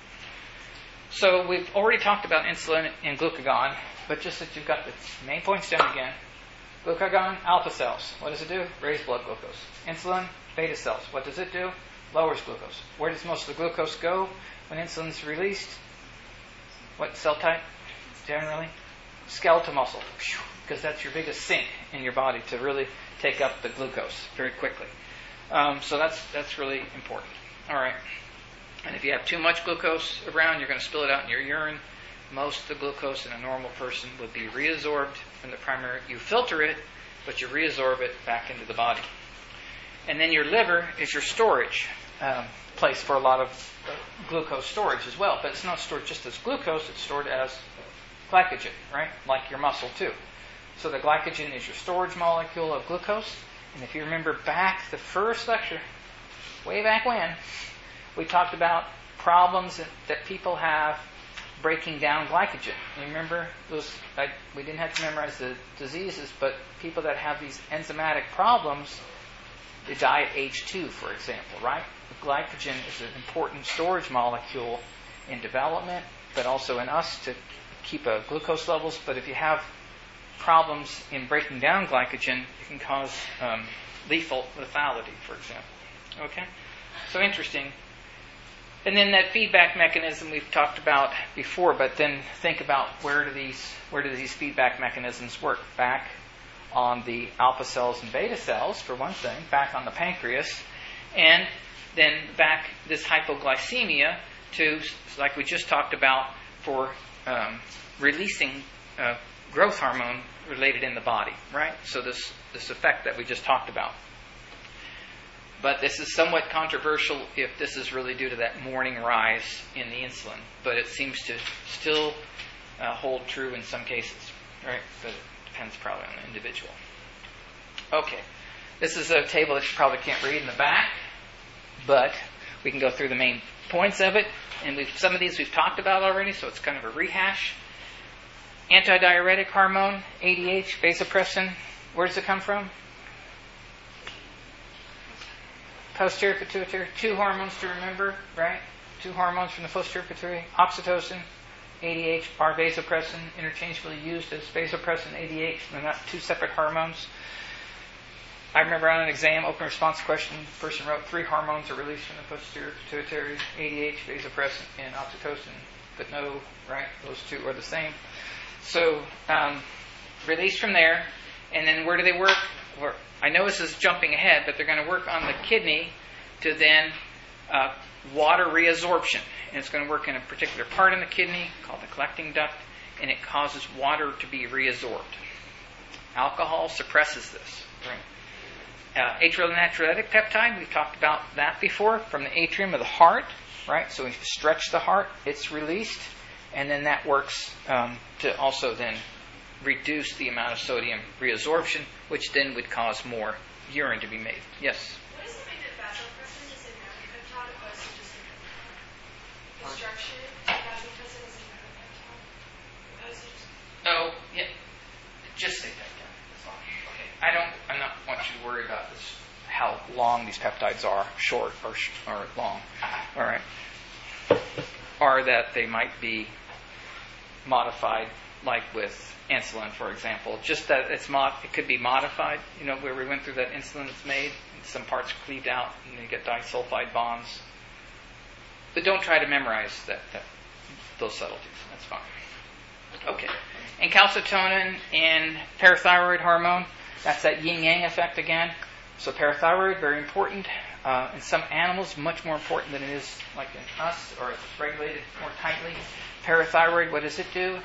So we've already talked about insulin and glucagon, but just that you've got the main points down again. Glucagon, alpha cells. What does it do? Raise blood glucose. Insulin, beta cells. What does it do? Lowers glucose. Where does most of the glucose go when insulin's released? What cell type, generally? Skeletal muscle, because that's your biggest sink in your body to really take up the glucose very quickly. Um, so that's that's really important. All right. And if you have too much glucose around, you're going to spill it out in your urine. Most of the glucose in a normal person would be reabsorbed from the primary. You filter it, but you reabsorb it back into the body. And then your liver is your storage um, place for a lot of uh, glucose storage as well. But it's not stored just as glucose, it's stored as glycogen, right? Like your muscle too. So the glycogen is your storage molecule of glucose. And if you remember back the first lecture, way back when, we talked about problems that, that people have breaking down glycogen. You remember those? I, we didn't have to memorize the diseases, but people that have these enzymatic problems, they die at age two, for example, right? Glycogen is an important storage molecule in development, but also in us to keep uh, glucose levels. But if you have problems in breaking down glycogen, it can cause um, lethal lethality, for example. Okay? So interesting. And then that feedback mechanism we've talked about before, but then think about where do these where do these feedback mechanisms work? Back on the alpha cells and beta cells, for one thing, back on the pancreas, and then back this hypoglycemia to, like we just talked about, for um, releasing uh, growth hormone related in the body, right? So this, this effect that we just talked about. But this is somewhat controversial if this is really due to that morning rise in the insulin. But it seems to still uh, hold true in some cases, right? But it depends probably on the individual. Okay. This is a table that you probably can't read in the back, but we can go through the main points of it. And we've, some of these we've talked about already, so it's kind of a rehash. Antidiuretic hormone, A D H, vasopressin. Where does it come from? Posterior pituitary. Two hormones to remember, right? Two hormones from the posterior pituitary. Oxytocin, A D H, are vasopressin, interchangeably used as vasopressin, A D H. They're not two separate hormones. I remember on an exam, open response question, the person wrote three hormones are released from the posterior pituitary, A D H, vasopressin, and oxytocin, but no, right? Those two are the same. So, um, released from there, and then where do they work? Or, I know this is jumping ahead, but they're going to work on the kidney to then uh, water reabsorption. And it's going to work in a particular part in the kidney called the collecting duct, and it causes water to be reabsorbed. Alcohol suppresses this. Right. Uh, atrial natriuretic peptide, we've talked about that before, from the atrium of the heart, right? So if you stretch the heart, it's released, and then that works um, to also then reduce the amount of sodium reabsorption, which then would cause more urine to be made. Yes? What does it mean that vasopressin is a neuropeptide opposed to just a peptide? The structure of vasopressin is a neuropeptide opposed to just... Oh, yeah. Just say peptide. That's fine. Okay. I don't. I'm not want you to worry about this. How long these peptides are, short or sh- or long. All right. Or that they might be modified, like with insulin, for example. Just that it's mod. It could be modified. You know, where we went through that insulin that's made, and some parts cleaved out, and you get disulfide bonds. But don't try to memorize that, that those subtleties. That's fine. Okay. And calcitonin and parathyroid hormone, that's that yin-yang effect again. So parathyroid, very important. Uh, in some animals, much more important than it is like in us, or it's regulated more tightly. Parathyroid, what does it do?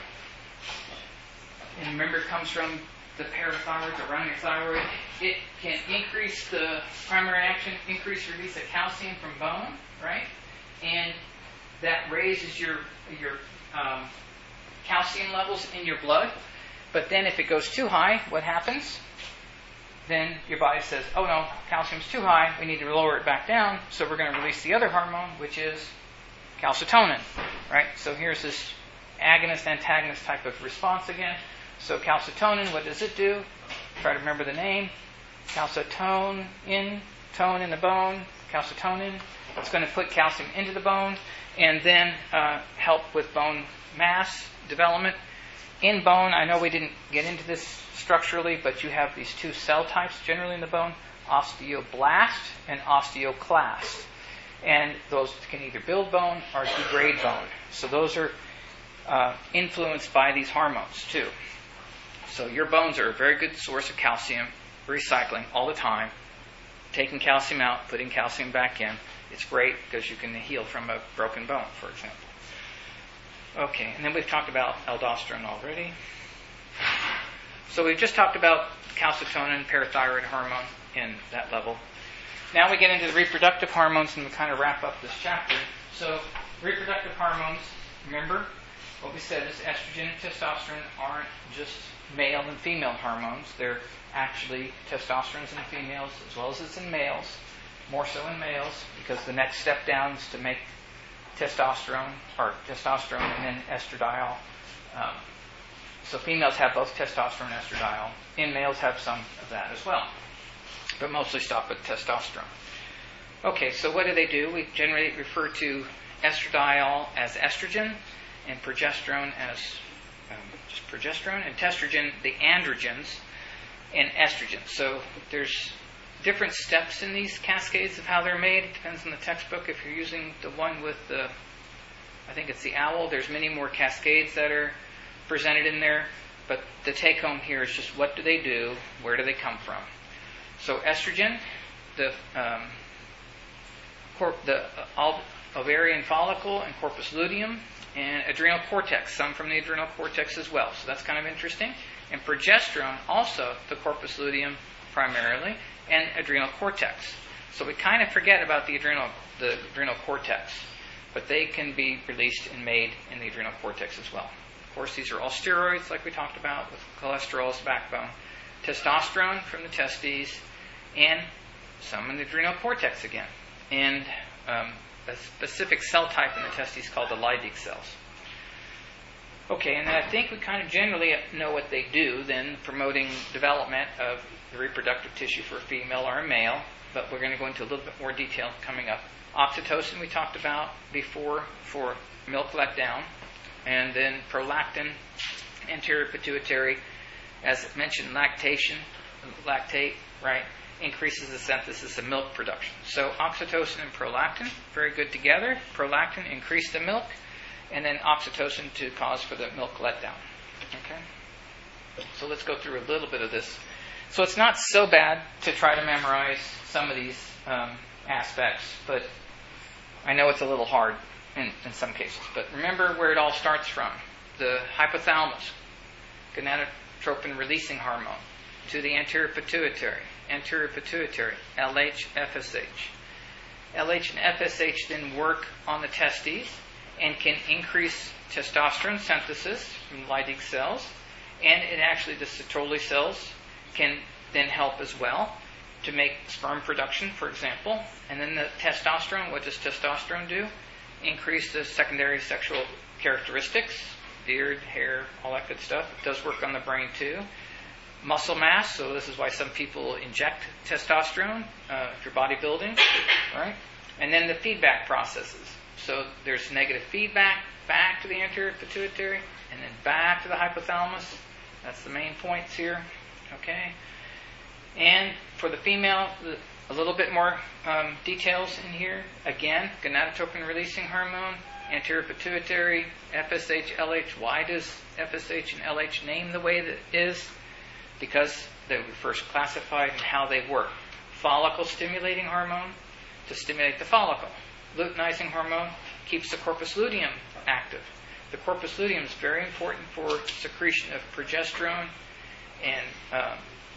And remember, it comes from the parathyroid, the running thyroid. It can increase the primary action, increase release of calcium from bone, right? And that raises your your um, calcium levels in your blood. But then if it goes too high, what happens? Then your body says, oh no, calcium's too high, we need to lower it back down, so we're going to release the other hormone, which is calcitonin, right? So here's this agonist-antagonist type of response again. So calcitonin, what does it do? Try to remember the name. Calcitonin, tone in the bone, calcitonin. It's going to put calcium into the bone and then uh, help with bone mass development. In bone, I know we didn't get into this structurally, but you have these two cell types generally in the bone, osteoblast and osteoclast. And those can either build bone or degrade bone. So those are uh, influenced by these hormones too. So your bones are a very good source of calcium, recycling all the time, taking calcium out, putting calcium back in. It's great because you can heal from a broken bone, for example. Okay, and then we've talked about aldosterone already. So we've just talked about calcitonin, parathyroid hormone in that level. Now we get into the reproductive hormones and we kind of wrap up this chapter. So reproductive hormones, remember what we said is estrogen and testosterone aren't just male and female hormones. They're actually testosterones in females as well as it's in males, more so in males because the next step down is to make testosterone or testosterone and then estradiol. Um, so females have both testosterone and estradiol. In males have some of that as well, but mostly stop at testosterone. Okay, so what do they do? We generally refer to estradiol as estrogen and progesterone as um, just progesterone, and testosterone, the androgens, and estrogen. So there's different steps in these cascades of how they're made. It depends on the textbook. If you're using the one with the, I think it's the owl, there's many more cascades that are presented in there. But the take home here is just what do they do? Where do they come from? So estrogen, the um, corp, the uh, ovarian follicle and corpus luteum, and adrenal cortex, some from the adrenal cortex as well. So that's kind of interesting. And progesterone, also the corpus luteum primarily, and adrenal cortex. So we kind of forget about the adrenal the adrenal cortex, but they can be released and made in the adrenal cortex as well. Of course, these are all steroids, like we talked about, with cholesterol as backbone. Testosterone from the testes, and some in the adrenal cortex again. And um, a specific cell type in the testes called the Leydig cells. Okay, and then I think we kind of generally know what they do, then promoting development of the reproductive tissue for a female or a male, but we're going to go into a little bit more detail coming up. Oxytocin we talked about before for milk letdown, and then prolactin, anterior pituitary, as mentioned, lactation, lactate, right? increases the synthesis of milk production. So oxytocin and prolactin, very good together. Prolactin increase the milk, and then oxytocin to cause for the milk letdown. Okay? So let's go through a little bit of this. So it's not so bad to try to memorize some of these um, aspects, but I know it's a little hard in, in some cases. But remember where it all starts from. The hypothalamus, gonadotropin releasing hormone, to the anterior pituitary, anterior pituitary, L H, F S H. L H and F S H then work on the testes and can increase testosterone synthesis from Leydig cells, and it actually, the Sertoli cells can then help as well to make sperm production, for example. And then the testosterone, what does testosterone do? Increase the secondary sexual characteristics, beard, hair, all that good stuff. It does work on the brain too. Muscle mass, so this is why some people inject testosterone uh, if you're bodybuilding, right? And then the feedback processes. So there's negative feedback back to the anterior pituitary and then back to the hypothalamus. That's the main points here, okay? And for the female, a little bit more um, details in here. Again, gonadotropin releasing hormone, anterior pituitary, F S H, L H. Why does F S H and L H name the way that it is? Because they were first classified and how they work. Follicle stimulating hormone to stimulate the follicle. Luteinizing hormone keeps the corpus luteum active. The corpus luteum is very important for secretion of progesterone and um,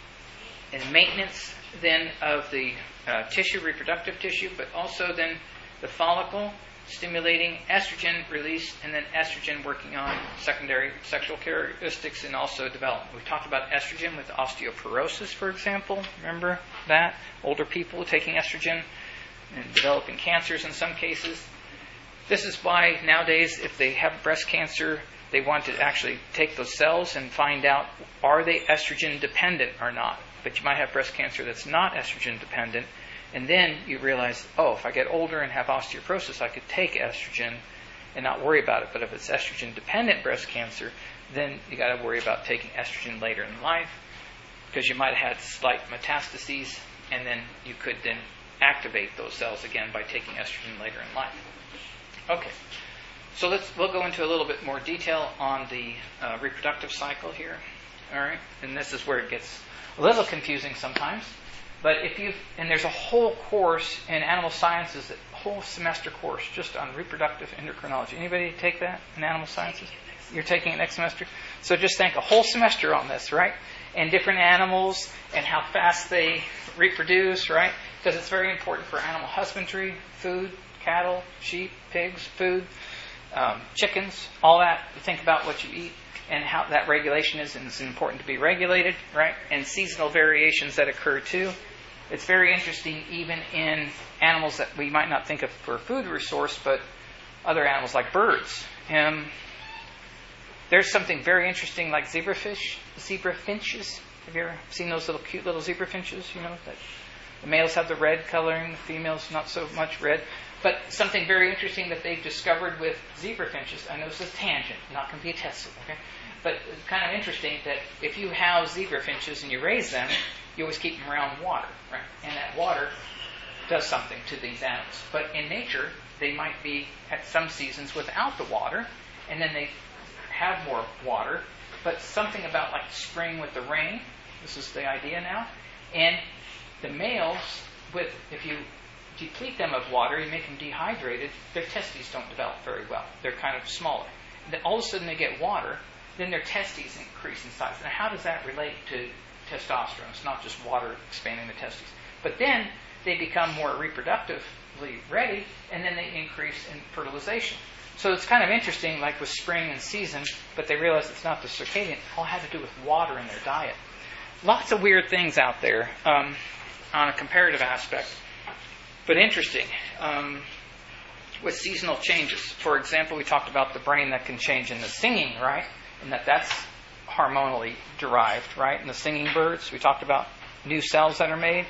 and maintenance then of the uh, tissue, reproductive tissue, but also then the follicle stimulating estrogen release, and then estrogen working on secondary sexual characteristics and also development. We talked about estrogen with osteoporosis, for example. Remember that? Older people taking estrogen and developing cancers in some cases. This is why nowadays, if they have breast cancer, they want to actually take those cells and find out, are they estrogen dependent or not? But you might have breast cancer that's not estrogen dependent, and then you realize, oh, if I get older and have osteoporosis, I could take estrogen and not worry about it. But if it's estrogen dependent breast cancer, then you got to worry about taking estrogen later in life, because you might have had slight metastases, and then you could then activate those cells again by taking estrogen later in life. Okay, so let's we'll go into a little bit more detail on the uh, reproductive cycle here. All right, and this is where it gets a little confusing sometimes. But if you and there's a whole course in animal sciences, a whole semester course just on reproductive endocrinology. Anybody take that in animal sciences? You're taking it next semester. So just think a whole semester on this, right? And different animals and how fast they reproduce, right? Because it's very important for animal husbandry, food, cattle, sheep, pigs, food, um, chickens, all that. Think about what you eat and how that regulation is, and it's important to be regulated, right? And seasonal variations that occur too. It's very interesting even in animals that we might not think of for a food resource, but other animals like birds. Um, there's something very interesting like zebrafish, zebra finches. Have you ever seen those little cute little zebra finches? You know, that the males have the red coloring, the females not so much red. But something very interesting that they've discovered with zebra finches, I know this is tangent, not going to be a test, okay? But it's kind of interesting that if you house zebra finches and you raise them, you always keep them around water, right? And that water does something to these animals. But in nature, they might be at some seasons without the water, and then they have more water. But something about like spring with the rain, this is the idea now. And the males, with if you deplete them of water, you make them dehydrated, their testes don't develop very well. They're kind of smaller. Then all of a sudden they get water, then their testes increase in size. Now how does that relate to testosterone? It's not just water expanding the testes. But then they become more reproductively ready, and then they increase in fertilization. So it's kind of interesting, like with spring and season, but they realize it's not the circadian. It all had to do with water in their diet. Lots of weird things out there um, on a comparative aspect. But interesting, um, with seasonal changes. For example, we talked about the brain that can change in the singing, right? And that that's hormonally derived, right? In the singing birds, we talked about new cells that are made.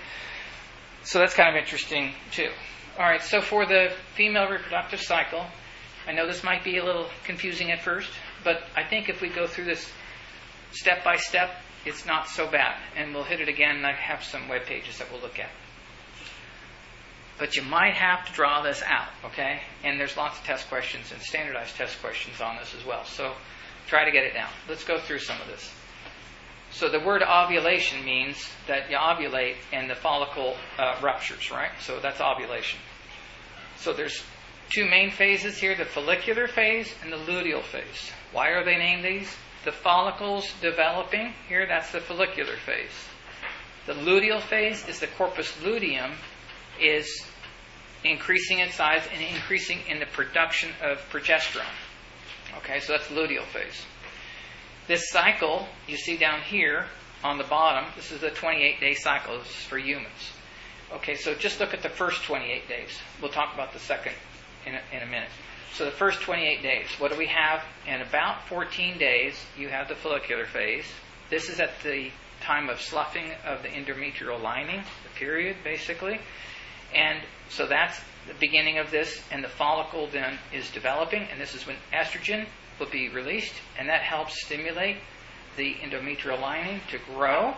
So that's kind of interesting, too. All right, so for the female reproductive cycle, I know this might be a little confusing at first, but I think if we go through this step by step, it's not so bad. And we'll hit it again, and I have some web pages that we'll look at. But you might have to draw this out, okay? And there's lots of test questions and standardized test questions on this as well. So try to get it down. Let's go through some of this. So the word ovulation means that you ovulate and the follicle uh, ruptures, right? So that's ovulation. So there's two main phases here, the follicular phase and the luteal phase. Why are they named these? The follicle's developing. Here, that's the follicular phase. The luteal phase is the corpus luteum is increasing in size and increasing in the production of progesterone. Okay, so that's the luteal phase. This cycle, you see down here on the bottom, this is a twenty-eight day cycle. This is for humans. Okay, so just look at the first twenty-eight days. We'll talk about the second in a, in a minute. So the first twenty-eight days, what do we have? In about fourteen days, you have the follicular phase. This is at the time of sloughing of the endometrial lining, the period, basically. And so that's the beginning of this, and the follicle then is developing, and this is when estrogen will be released, and that helps stimulate the endometrial lining to grow.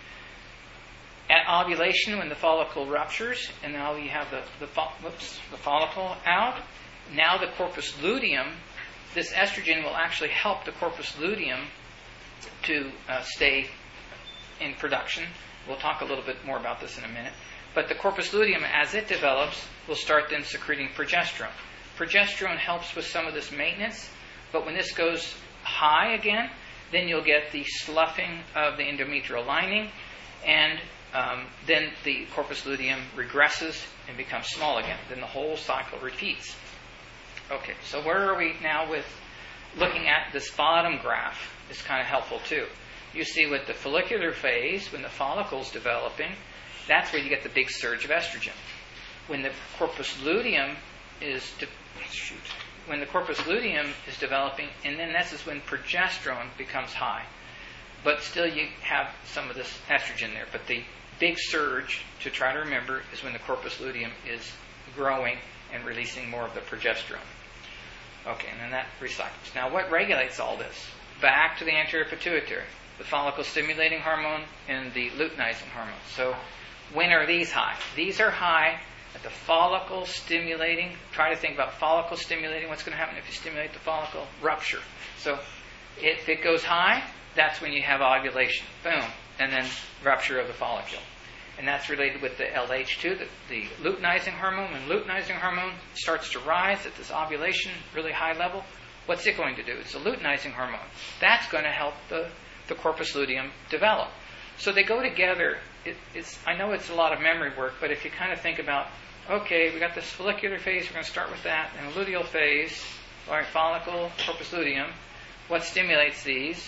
At ovulation, when the follicle ruptures, and now you have the, the, whoops, the follicle out, now the corpus luteum, this estrogen will actually help the corpus luteum to uh, stay in production. We'll talk a little bit more about this in a minute. But the corpus luteum, as it develops, will start then secreting progesterone. Progesterone helps with some of this maintenance, but when this goes high again, then you'll get the sloughing of the endometrial lining, and um, then the corpus luteum regresses and becomes small again. Then the whole cycle repeats. Okay, so where are we now with looking at this bottom graph? Is kind of helpful too. You see with the follicular phase, when the follicle's developing, that's where you get the big surge of estrogen. When the corpus luteum is de- shoot, when the corpus luteum is developing, and then this is when progesterone becomes high. But still you have some of this estrogen there. But the big surge, to try to remember, is when the corpus luteum is growing and releasing more of the progesterone. Okay, and then that recycles. Now what regulates all this? Back to the anterior pituitary, the follicle stimulating hormone and the luteinizing hormone. So when are these high? These are high at the follicle stimulating. Try to think about follicle stimulating. What's going to happen if you stimulate the follicle? Rupture. So if it goes high, that's when you have ovulation. Boom. And then rupture of the follicle. And that's related with the L H two, the, the luteinizing hormone. When luteinizing hormone starts to rise at this ovulation, really high level, what's it going to do? It's a luteinizing hormone. That's going to help the, the corpus luteum develop. So they go together. It, it's, I know it's a lot of memory work, but if you kind of think about, okay, we got this follicular phase, we're going to start with that, and the luteal phase, all right, follicle, corpus luteum, what stimulates these?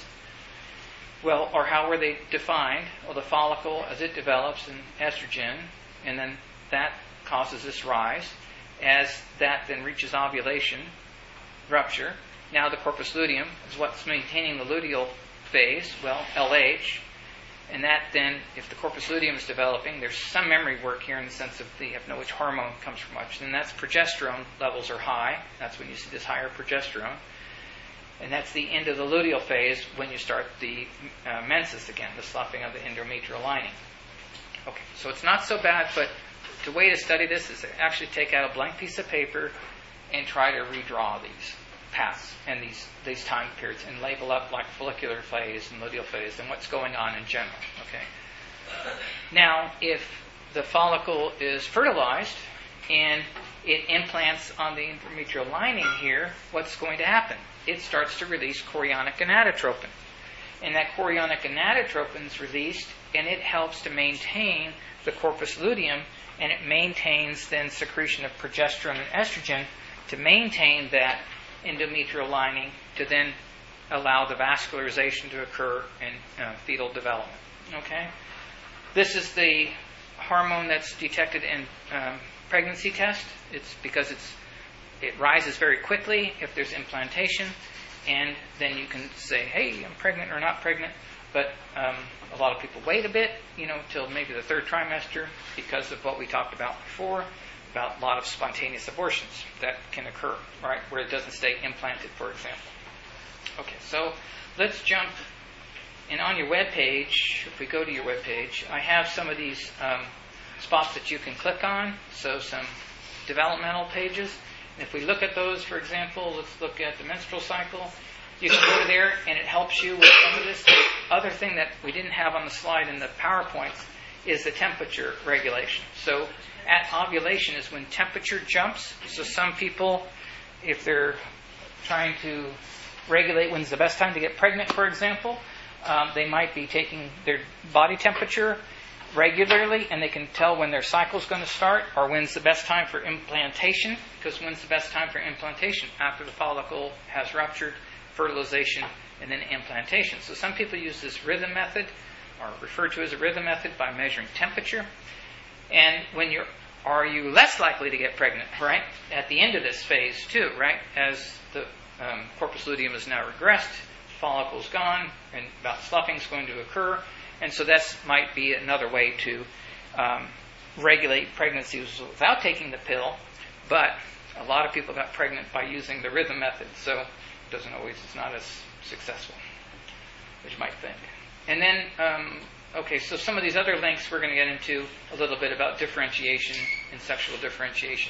Well, or how were they defined? Well, the follicle, as it develops, in estrogen, and then that causes this rise. As that then reaches ovulation, rupture. Now the corpus luteum is what's maintaining the luteal phase, well, L H. And that then, if the corpus luteum is developing, there's some memory work here in the sense of the, you have to know which hormone comes from which. And that's progesterone levels are high. That's when you see this higher progesterone. And that's the end of the luteal phase when you start the uh, menses again, the sloughing of the endometrial lining. Okay, so it's not so bad, but the way to study this is to actually take out a blank piece of paper and try to redraw these paths and these, these time periods and label up like follicular phase and luteal phase and what's going on in general. Okay. Now, if the follicle is fertilized and it implants on the endometrial lining here, what's going to happen? It starts to release chorionic gonadotropin. And that chorionic gonadotropin is released, and it helps to maintain the corpus luteum, and it maintains then secretion of progesterone and estrogen to maintain that endometrial lining to then allow the vascularization to occur in uh, fetal development. Okay? This is the hormone that's detected in um, pregnancy test. It's because it's it rises very quickly if there's implantation, and then you can say, hey, I'm pregnant or not pregnant. But um, a lot of people wait a bit, you know, till maybe the third trimester because of what we talked about before, about a lot of spontaneous abortions that can occur, right, where it doesn't stay implanted, for example. Okay, so let's jump And on your web page, if we go to your web page, I have some of these um, spots that you can click on. So some developmental pages. And if we look at those, for example, let's look at the menstrual cycle. You can go to there, and it helps you with some of this. The other thing that we didn't have on the slide in the PowerPoints is the temperature regulation. So at ovulation is when temperature jumps. So some people, if they're trying to regulate when's the best time to get pregnant, for example, um, they might be taking their body temperature regularly, and they can tell when their cycle's going to start, or when's the best time for implantation, because when's the best time for implantation? After the follicle has ruptured, fertilization, and then implantation. So some people use this rhythm method, or refer to as a rhythm method, by measuring temperature. And when you're, are you less likely to get pregnant, right? At the end of this phase too, right? As the um, corpus luteum is now regressed, follicle's gone, and about sloughing is going to occur. And so that might be another way to um, regulate pregnancies without taking the pill. But a lot of people got pregnant by using the rhythm method, so it doesn't always, it's not as successful as you might think. And then, um, okay, so some of these other links we're going to get into a little bit about differentiation and sexual differentiation.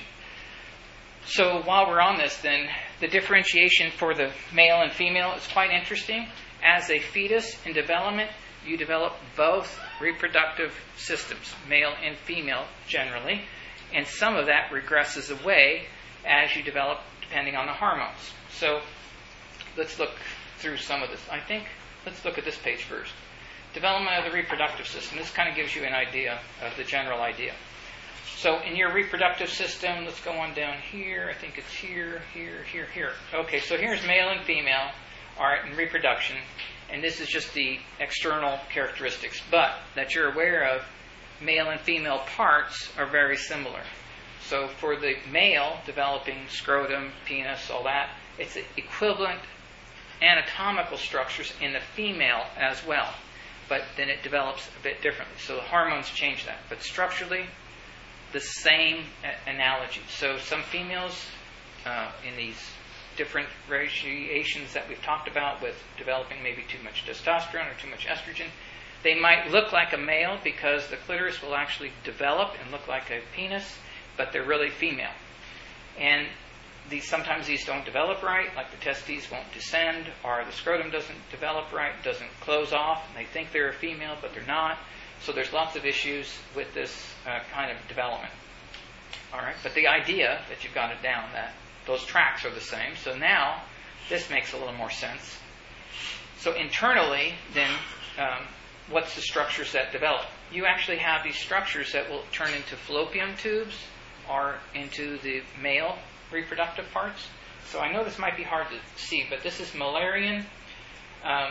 So while we're on this, then, the differentiation for the male and female is quite interesting. As a fetus in development, you develop both reproductive systems, male and female generally, and some of that regresses away as you develop depending on the hormones. So let's look through some of this. I think, let's look at this page first. Development of the reproductive system. This kind of gives you an idea of the general idea. So in your reproductive system, let's go on down here. I think it's here, here, here, here. Okay, so here's male and female, all right, in reproduction. And this is just the external characteristics. But that you're aware of, male and female parts are very similar. So for the male, developing scrotum, penis, all that, it's equivalent anatomical structures in the female as well. But then it develops a bit differently. So the hormones change that. But structurally, the same a- analogy. So some females uh, in these different variations that we've talked about with developing maybe too much testosterone or too much estrogen, they might look like a male because the clitoris will actually develop and look like a penis, but they're really female. And these sometimes these don't develop right, like the testes won't descend, or the scrotum doesn't develop right, doesn't close off, and they think they're a female, but they're not. So there's lots of issues with this uh, kind of development. All right, but the idea that you've got it down, that those tracks are the same. So now this makes a little more sense. So internally, then, um, what's the structures that develop? You actually have these structures that will turn into fallopian tubes or into the male reproductive parts. So I know this might be hard to see, but this is Mullerian um,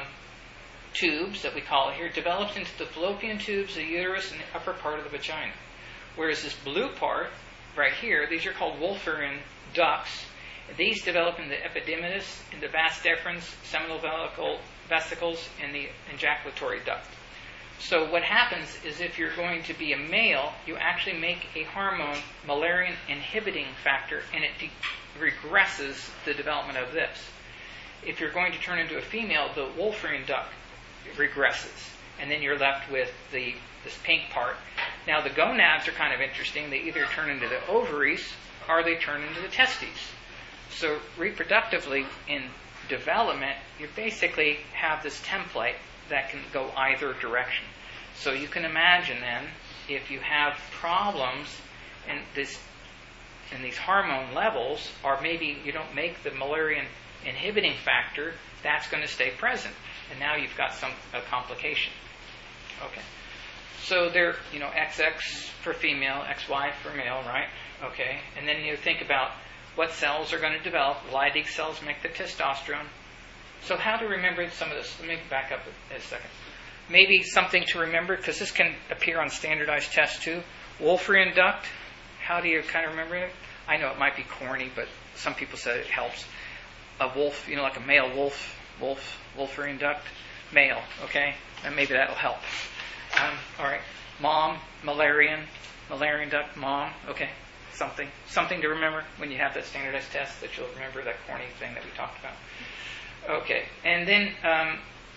tubes that we call it here. It develops into the fallopian tubes, the uterus, and the upper part of the vagina. Whereas this blue part right here, these are called Wolferian ducts. These develop in the epididymis, in the vas deferens, seminal vesicle, vesicles, and the ejaculatory duct. So what happens is if you're going to be a male, you actually make a hormone, Mullerian inhibiting factor, and it de- regresses the development of this. If you're going to turn into a female, the Wolferian duct regresses, and then you're left with the this pink part. Now the gonads are kind of interesting. They either turn into the ovaries or they turn into the testes. So reproductively in development, you basically have this template that can go either direction. So you can imagine then, if you have problems in this in these hormone levels, or maybe you don't make the Mullerian inhibiting factor, that's going to stay present. And now you've got some a complication. Okay. So there, you know, X X for female, X Y for male, right? Okay. And then you think about what cells are going to develop. Leydig cells make the testosterone. So how to remember some of this? Let me back up a, a second. Maybe something to remember, because this can appear on standardized tests too. Wolferian duct. How do you kind of remember it? I know it might be corny, but some people say it helps. A wolf, you know, like a male wolf, wolf, Wolferian duct, male, okay? And maybe that'll help. Um, all right. Mom, Mullerian, Mullerian duct, mom, okay? Something. Something to remember when you have that standardized test, that you'll remember that corny thing that we talked about. Okay. And then um,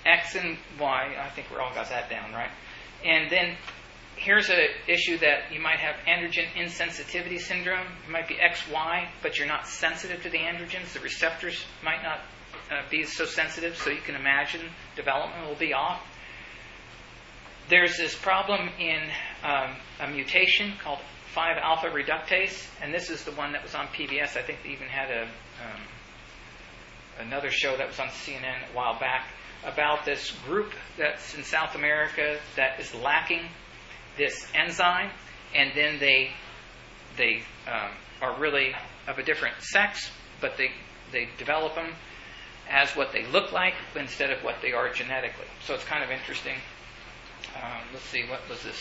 X and Y. I think we all got that down, right? And then here's an issue that you might have androgen insensitivity syndrome. It might be X Y, but you're not sensitive to the androgens. The receptors might not uh, be so sensitive, so you can imagine development will be off. There's this problem in um, a mutation called five alpha reductase, and this is the one that was on P B S. I think they even had a um, another show that was on C N N a while back about this group that's in South America that is lacking this enzyme, and then they they um, are really of a different sex, but they they develop them as what they look like instead of what they are genetically. So it's kind of interesting. Um, let's see, what was this?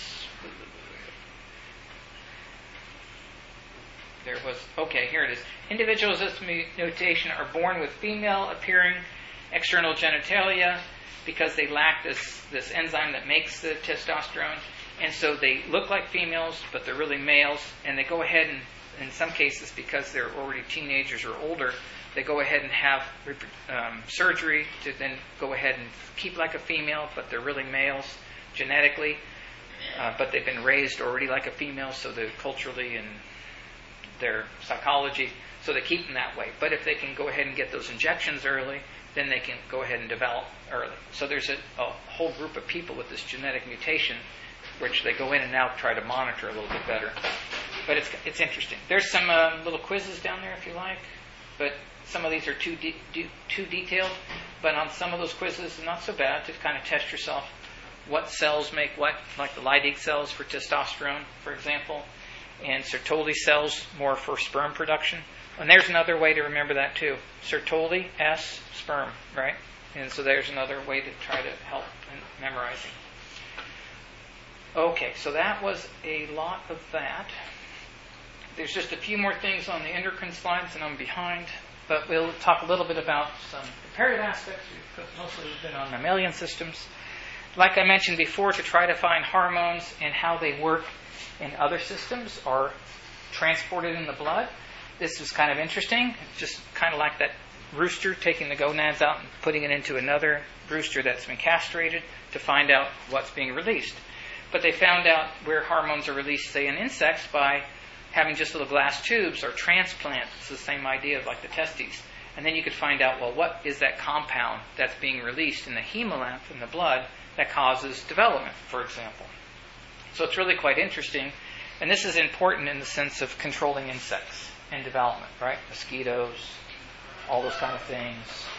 There was, okay, here it is. Individuals with this mutation are born with female appearing external genitalia because they lack this, this enzyme that makes the testosterone. And so they look like females, but they're really males. And they go ahead and, in some cases, because they're already teenagers or older, they go ahead and have um, surgery to then go ahead and keep like a female, but they're really males genetically. Uh, but they've been raised already like a female, so they're culturally and their psychology, so they keep them that way. But if they can go ahead and get those injections early, then they can go ahead and develop early. So there's a, a whole group of people with this genetic mutation, which they go in and now try to monitor a little bit better. But it's it's interesting. There's some uh, little quizzes down there if you like, but some of these are too de- de- too detailed. But on some of those quizzes, not so bad to kind of test yourself. What cells make what, like the Leydig cells for testosterone, for example, and Sertoli cells more for sperm production. And there's another way to remember that too. Sertoli, S, sperm, right? And so there's another way to try to help in memorizing. Okay, so that was a lot of that. There's just a few more things on the endocrine slides, and I'm behind. But we'll talk a little bit about some comparative aspects. We've mostly been on mammalian systems. Like I mentioned before, to try to find hormones and how they work in other systems or transported in the blood. This was kind of interesting. It's just kind of like that rooster taking the gonads out and putting it into another rooster that's been castrated to find out what's being released. But they found out where hormones are released, say, in insects by having just little glass tubes or transplants. It's the same idea of like the testes. And then you could find out, well, what is that compound that's being released in the hemolymph in the blood that causes development, for example. So it's really quite interesting. And this is important in the sense of controlling insects and development, right? Mosquitoes, all those kind of things.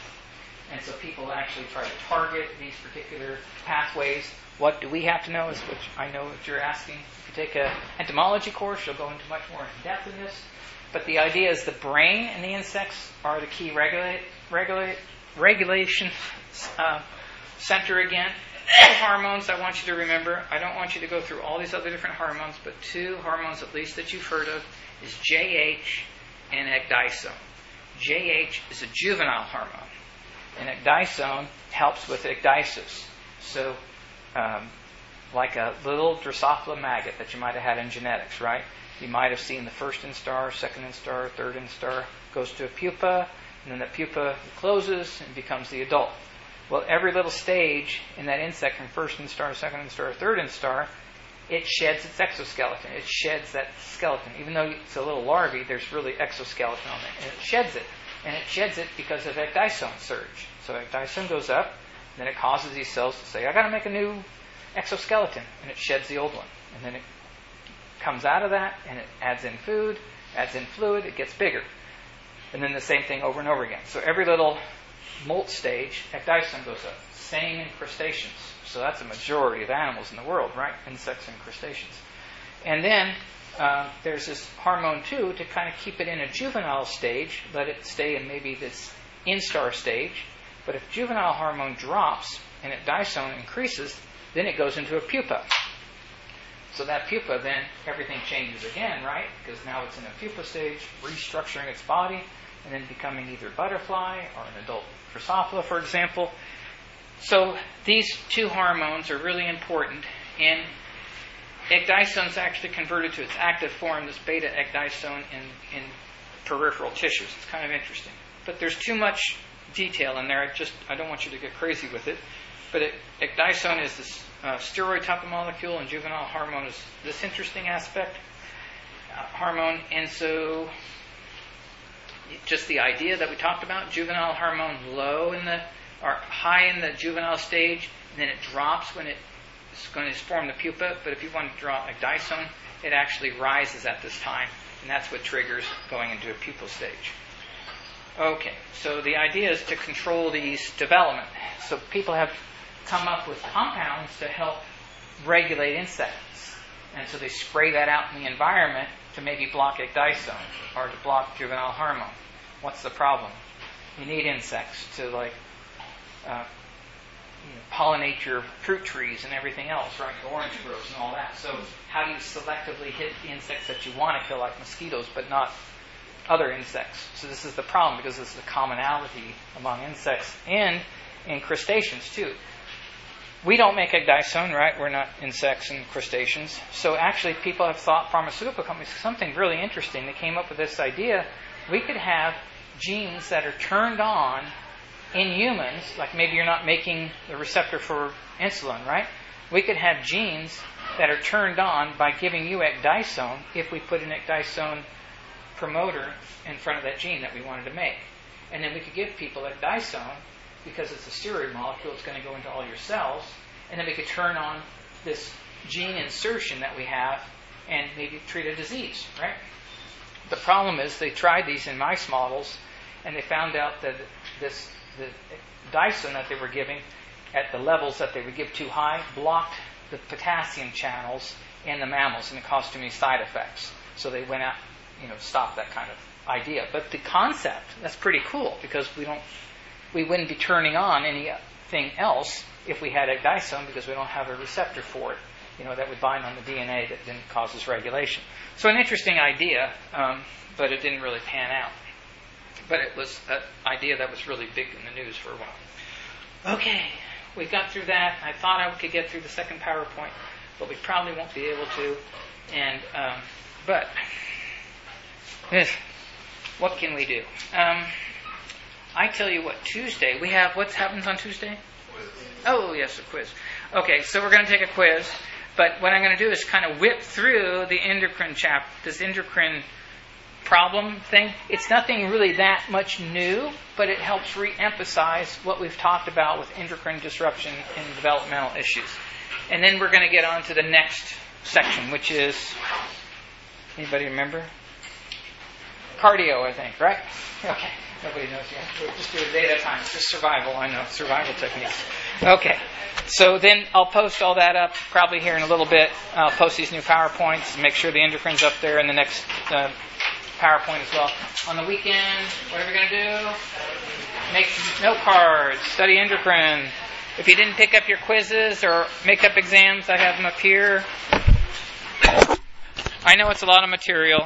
And so people actually try to target these particular pathways. What do we have to know is, which I know that you're asking. If you take an entomology course, you'll go into much more in depth in this. But the idea is the brain and the insects are the key regulate, regulate, regulation uh, center again. Two hormones I want you to remember. I don't want you to go through all these other different hormones, but two hormones at least that you've heard of is J H and ecdysone. J H is a juvenile hormone, and ecdysone helps with ecdysis. So, um, like a little Drosophila maggot that you might have had in genetics, right? You might have seen the first instar, second instar, third instar goes to a pupa, and then the pupa closes and becomes the adult. Well, every little stage in that insect, from first instar, second instar, third instar, it sheds its exoskeleton. It sheds that skeleton. Even though it's a little larvae, there's really exoskeleton on it. And it sheds it. And it sheds it because of ecdysone surge. So ecdysone goes up, and then it causes these cells to say, I got to make a new exoskeleton. And it sheds the old one. And then it comes out of that, and it adds in food, adds in fluid, it gets bigger. And then the same thing over and over again. So every little molt stage, ecdysone goes up. Same in crustaceans. So that's a majority of animals in the world, right? Insects and crustaceans. And then uh, there's this hormone too to kind of keep it in a juvenile stage, let it stay in maybe this instar stage. But if juvenile hormone drops and ecdysone increases, then it goes into a pupa. So that pupa, then everything changes again, right? Because now it's in a pupa stage, restructuring its body, and then becoming either butterfly or an adult Drosophila, for example. So these two hormones are really important, and ecdysone is actually converted to its active form, this beta-ecdysone, in, in peripheral tissues. It's kind of interesting. But there's too much detail in there. I just I don't want you to get crazy with it. but it, ecdysone is this uh, steroid type of molecule, and juvenile hormone is this interesting aspect uh, hormone. And so, just the idea that we talked about, juvenile hormone low in the or high in the juvenile stage, and then it drops when it's going to form the pupa. But if you want to draw ecdysone, it actually rises at this time, and that's what triggers going into a pupal stage. Okay, so the idea is to control these development. So people have come up with compounds to help regulate insects, and so they spray that out in the environment to maybe block ecdysone or to block juvenile hormone. What's the problem? You need insects to like uh, you know, pollinate your fruit trees and everything else, right? The orange groves and all that. So how do you selectively hit the insects that you want to kill, like mosquitoes, but not other insects? So this is the problem, because this is the commonality among insects and in crustaceans too. We don't make ecdysone, right? We're not insects and crustaceans. So actually people have thought, pharmaceutical companies, something really interesting. They came up with this idea. We could have genes that are turned on in humans, like maybe you're not making the receptor for insulin, right? We could have genes that are turned on by giving you ecdysone if we put an ecdysone promoter in front of that gene that we wanted to make. And then we could give people ecdysone because it's a steroid molecule, it's going to go into all your cells, and then we could turn on this gene insertion that we have and maybe treat a disease, right? The problem is they tried these in mice models, and they found out that this the ecdysone that they were giving at the levels that they would give too high blocked the potassium channels in the mammals, and it caused too many side effects. So they went out, you know, stopped that kind of idea. But the concept, that's pretty cool, because we don't, we wouldn't be turning on anything else if we had ecdysone, because we don't have a receptor for it, you know, that would bind on the D N A that then causes regulation. So an interesting idea, um, but it didn't really pan out. But it was an idea that was really big in the news for a while. Okay, we got through that. I thought I could get through the second PowerPoint, but we probably won't be able to. And um, but eh, what can we do? Um, I tell you what, Tuesday we have. What happens on Tuesday? Oh yes, a quiz. Okay, so we're going to take a quiz. But what I'm going to do is kind of whip through the endocrine chapter, this endocrine problem thing. It's nothing really that much new, but it helps re-emphasize what we've talked about with endocrine disruption in developmental issues. And then we're going to get on to the next section, which is, anybody remember? Cardio, I think, right? Okay, nobody knows yet. We'll just do a day at a time. It's just survival, I know, survival techniques. Okay, so then I'll post all that up probably here in a little bit. I'll post these new PowerPoints and make sure the endocrine's up there in the next uh, PowerPoint as well. On the weekend, what are we going to do? Make note cards, study endocrine. If you didn't pick up your quizzes or make up exams, I have them up here. I know it's a lot of material.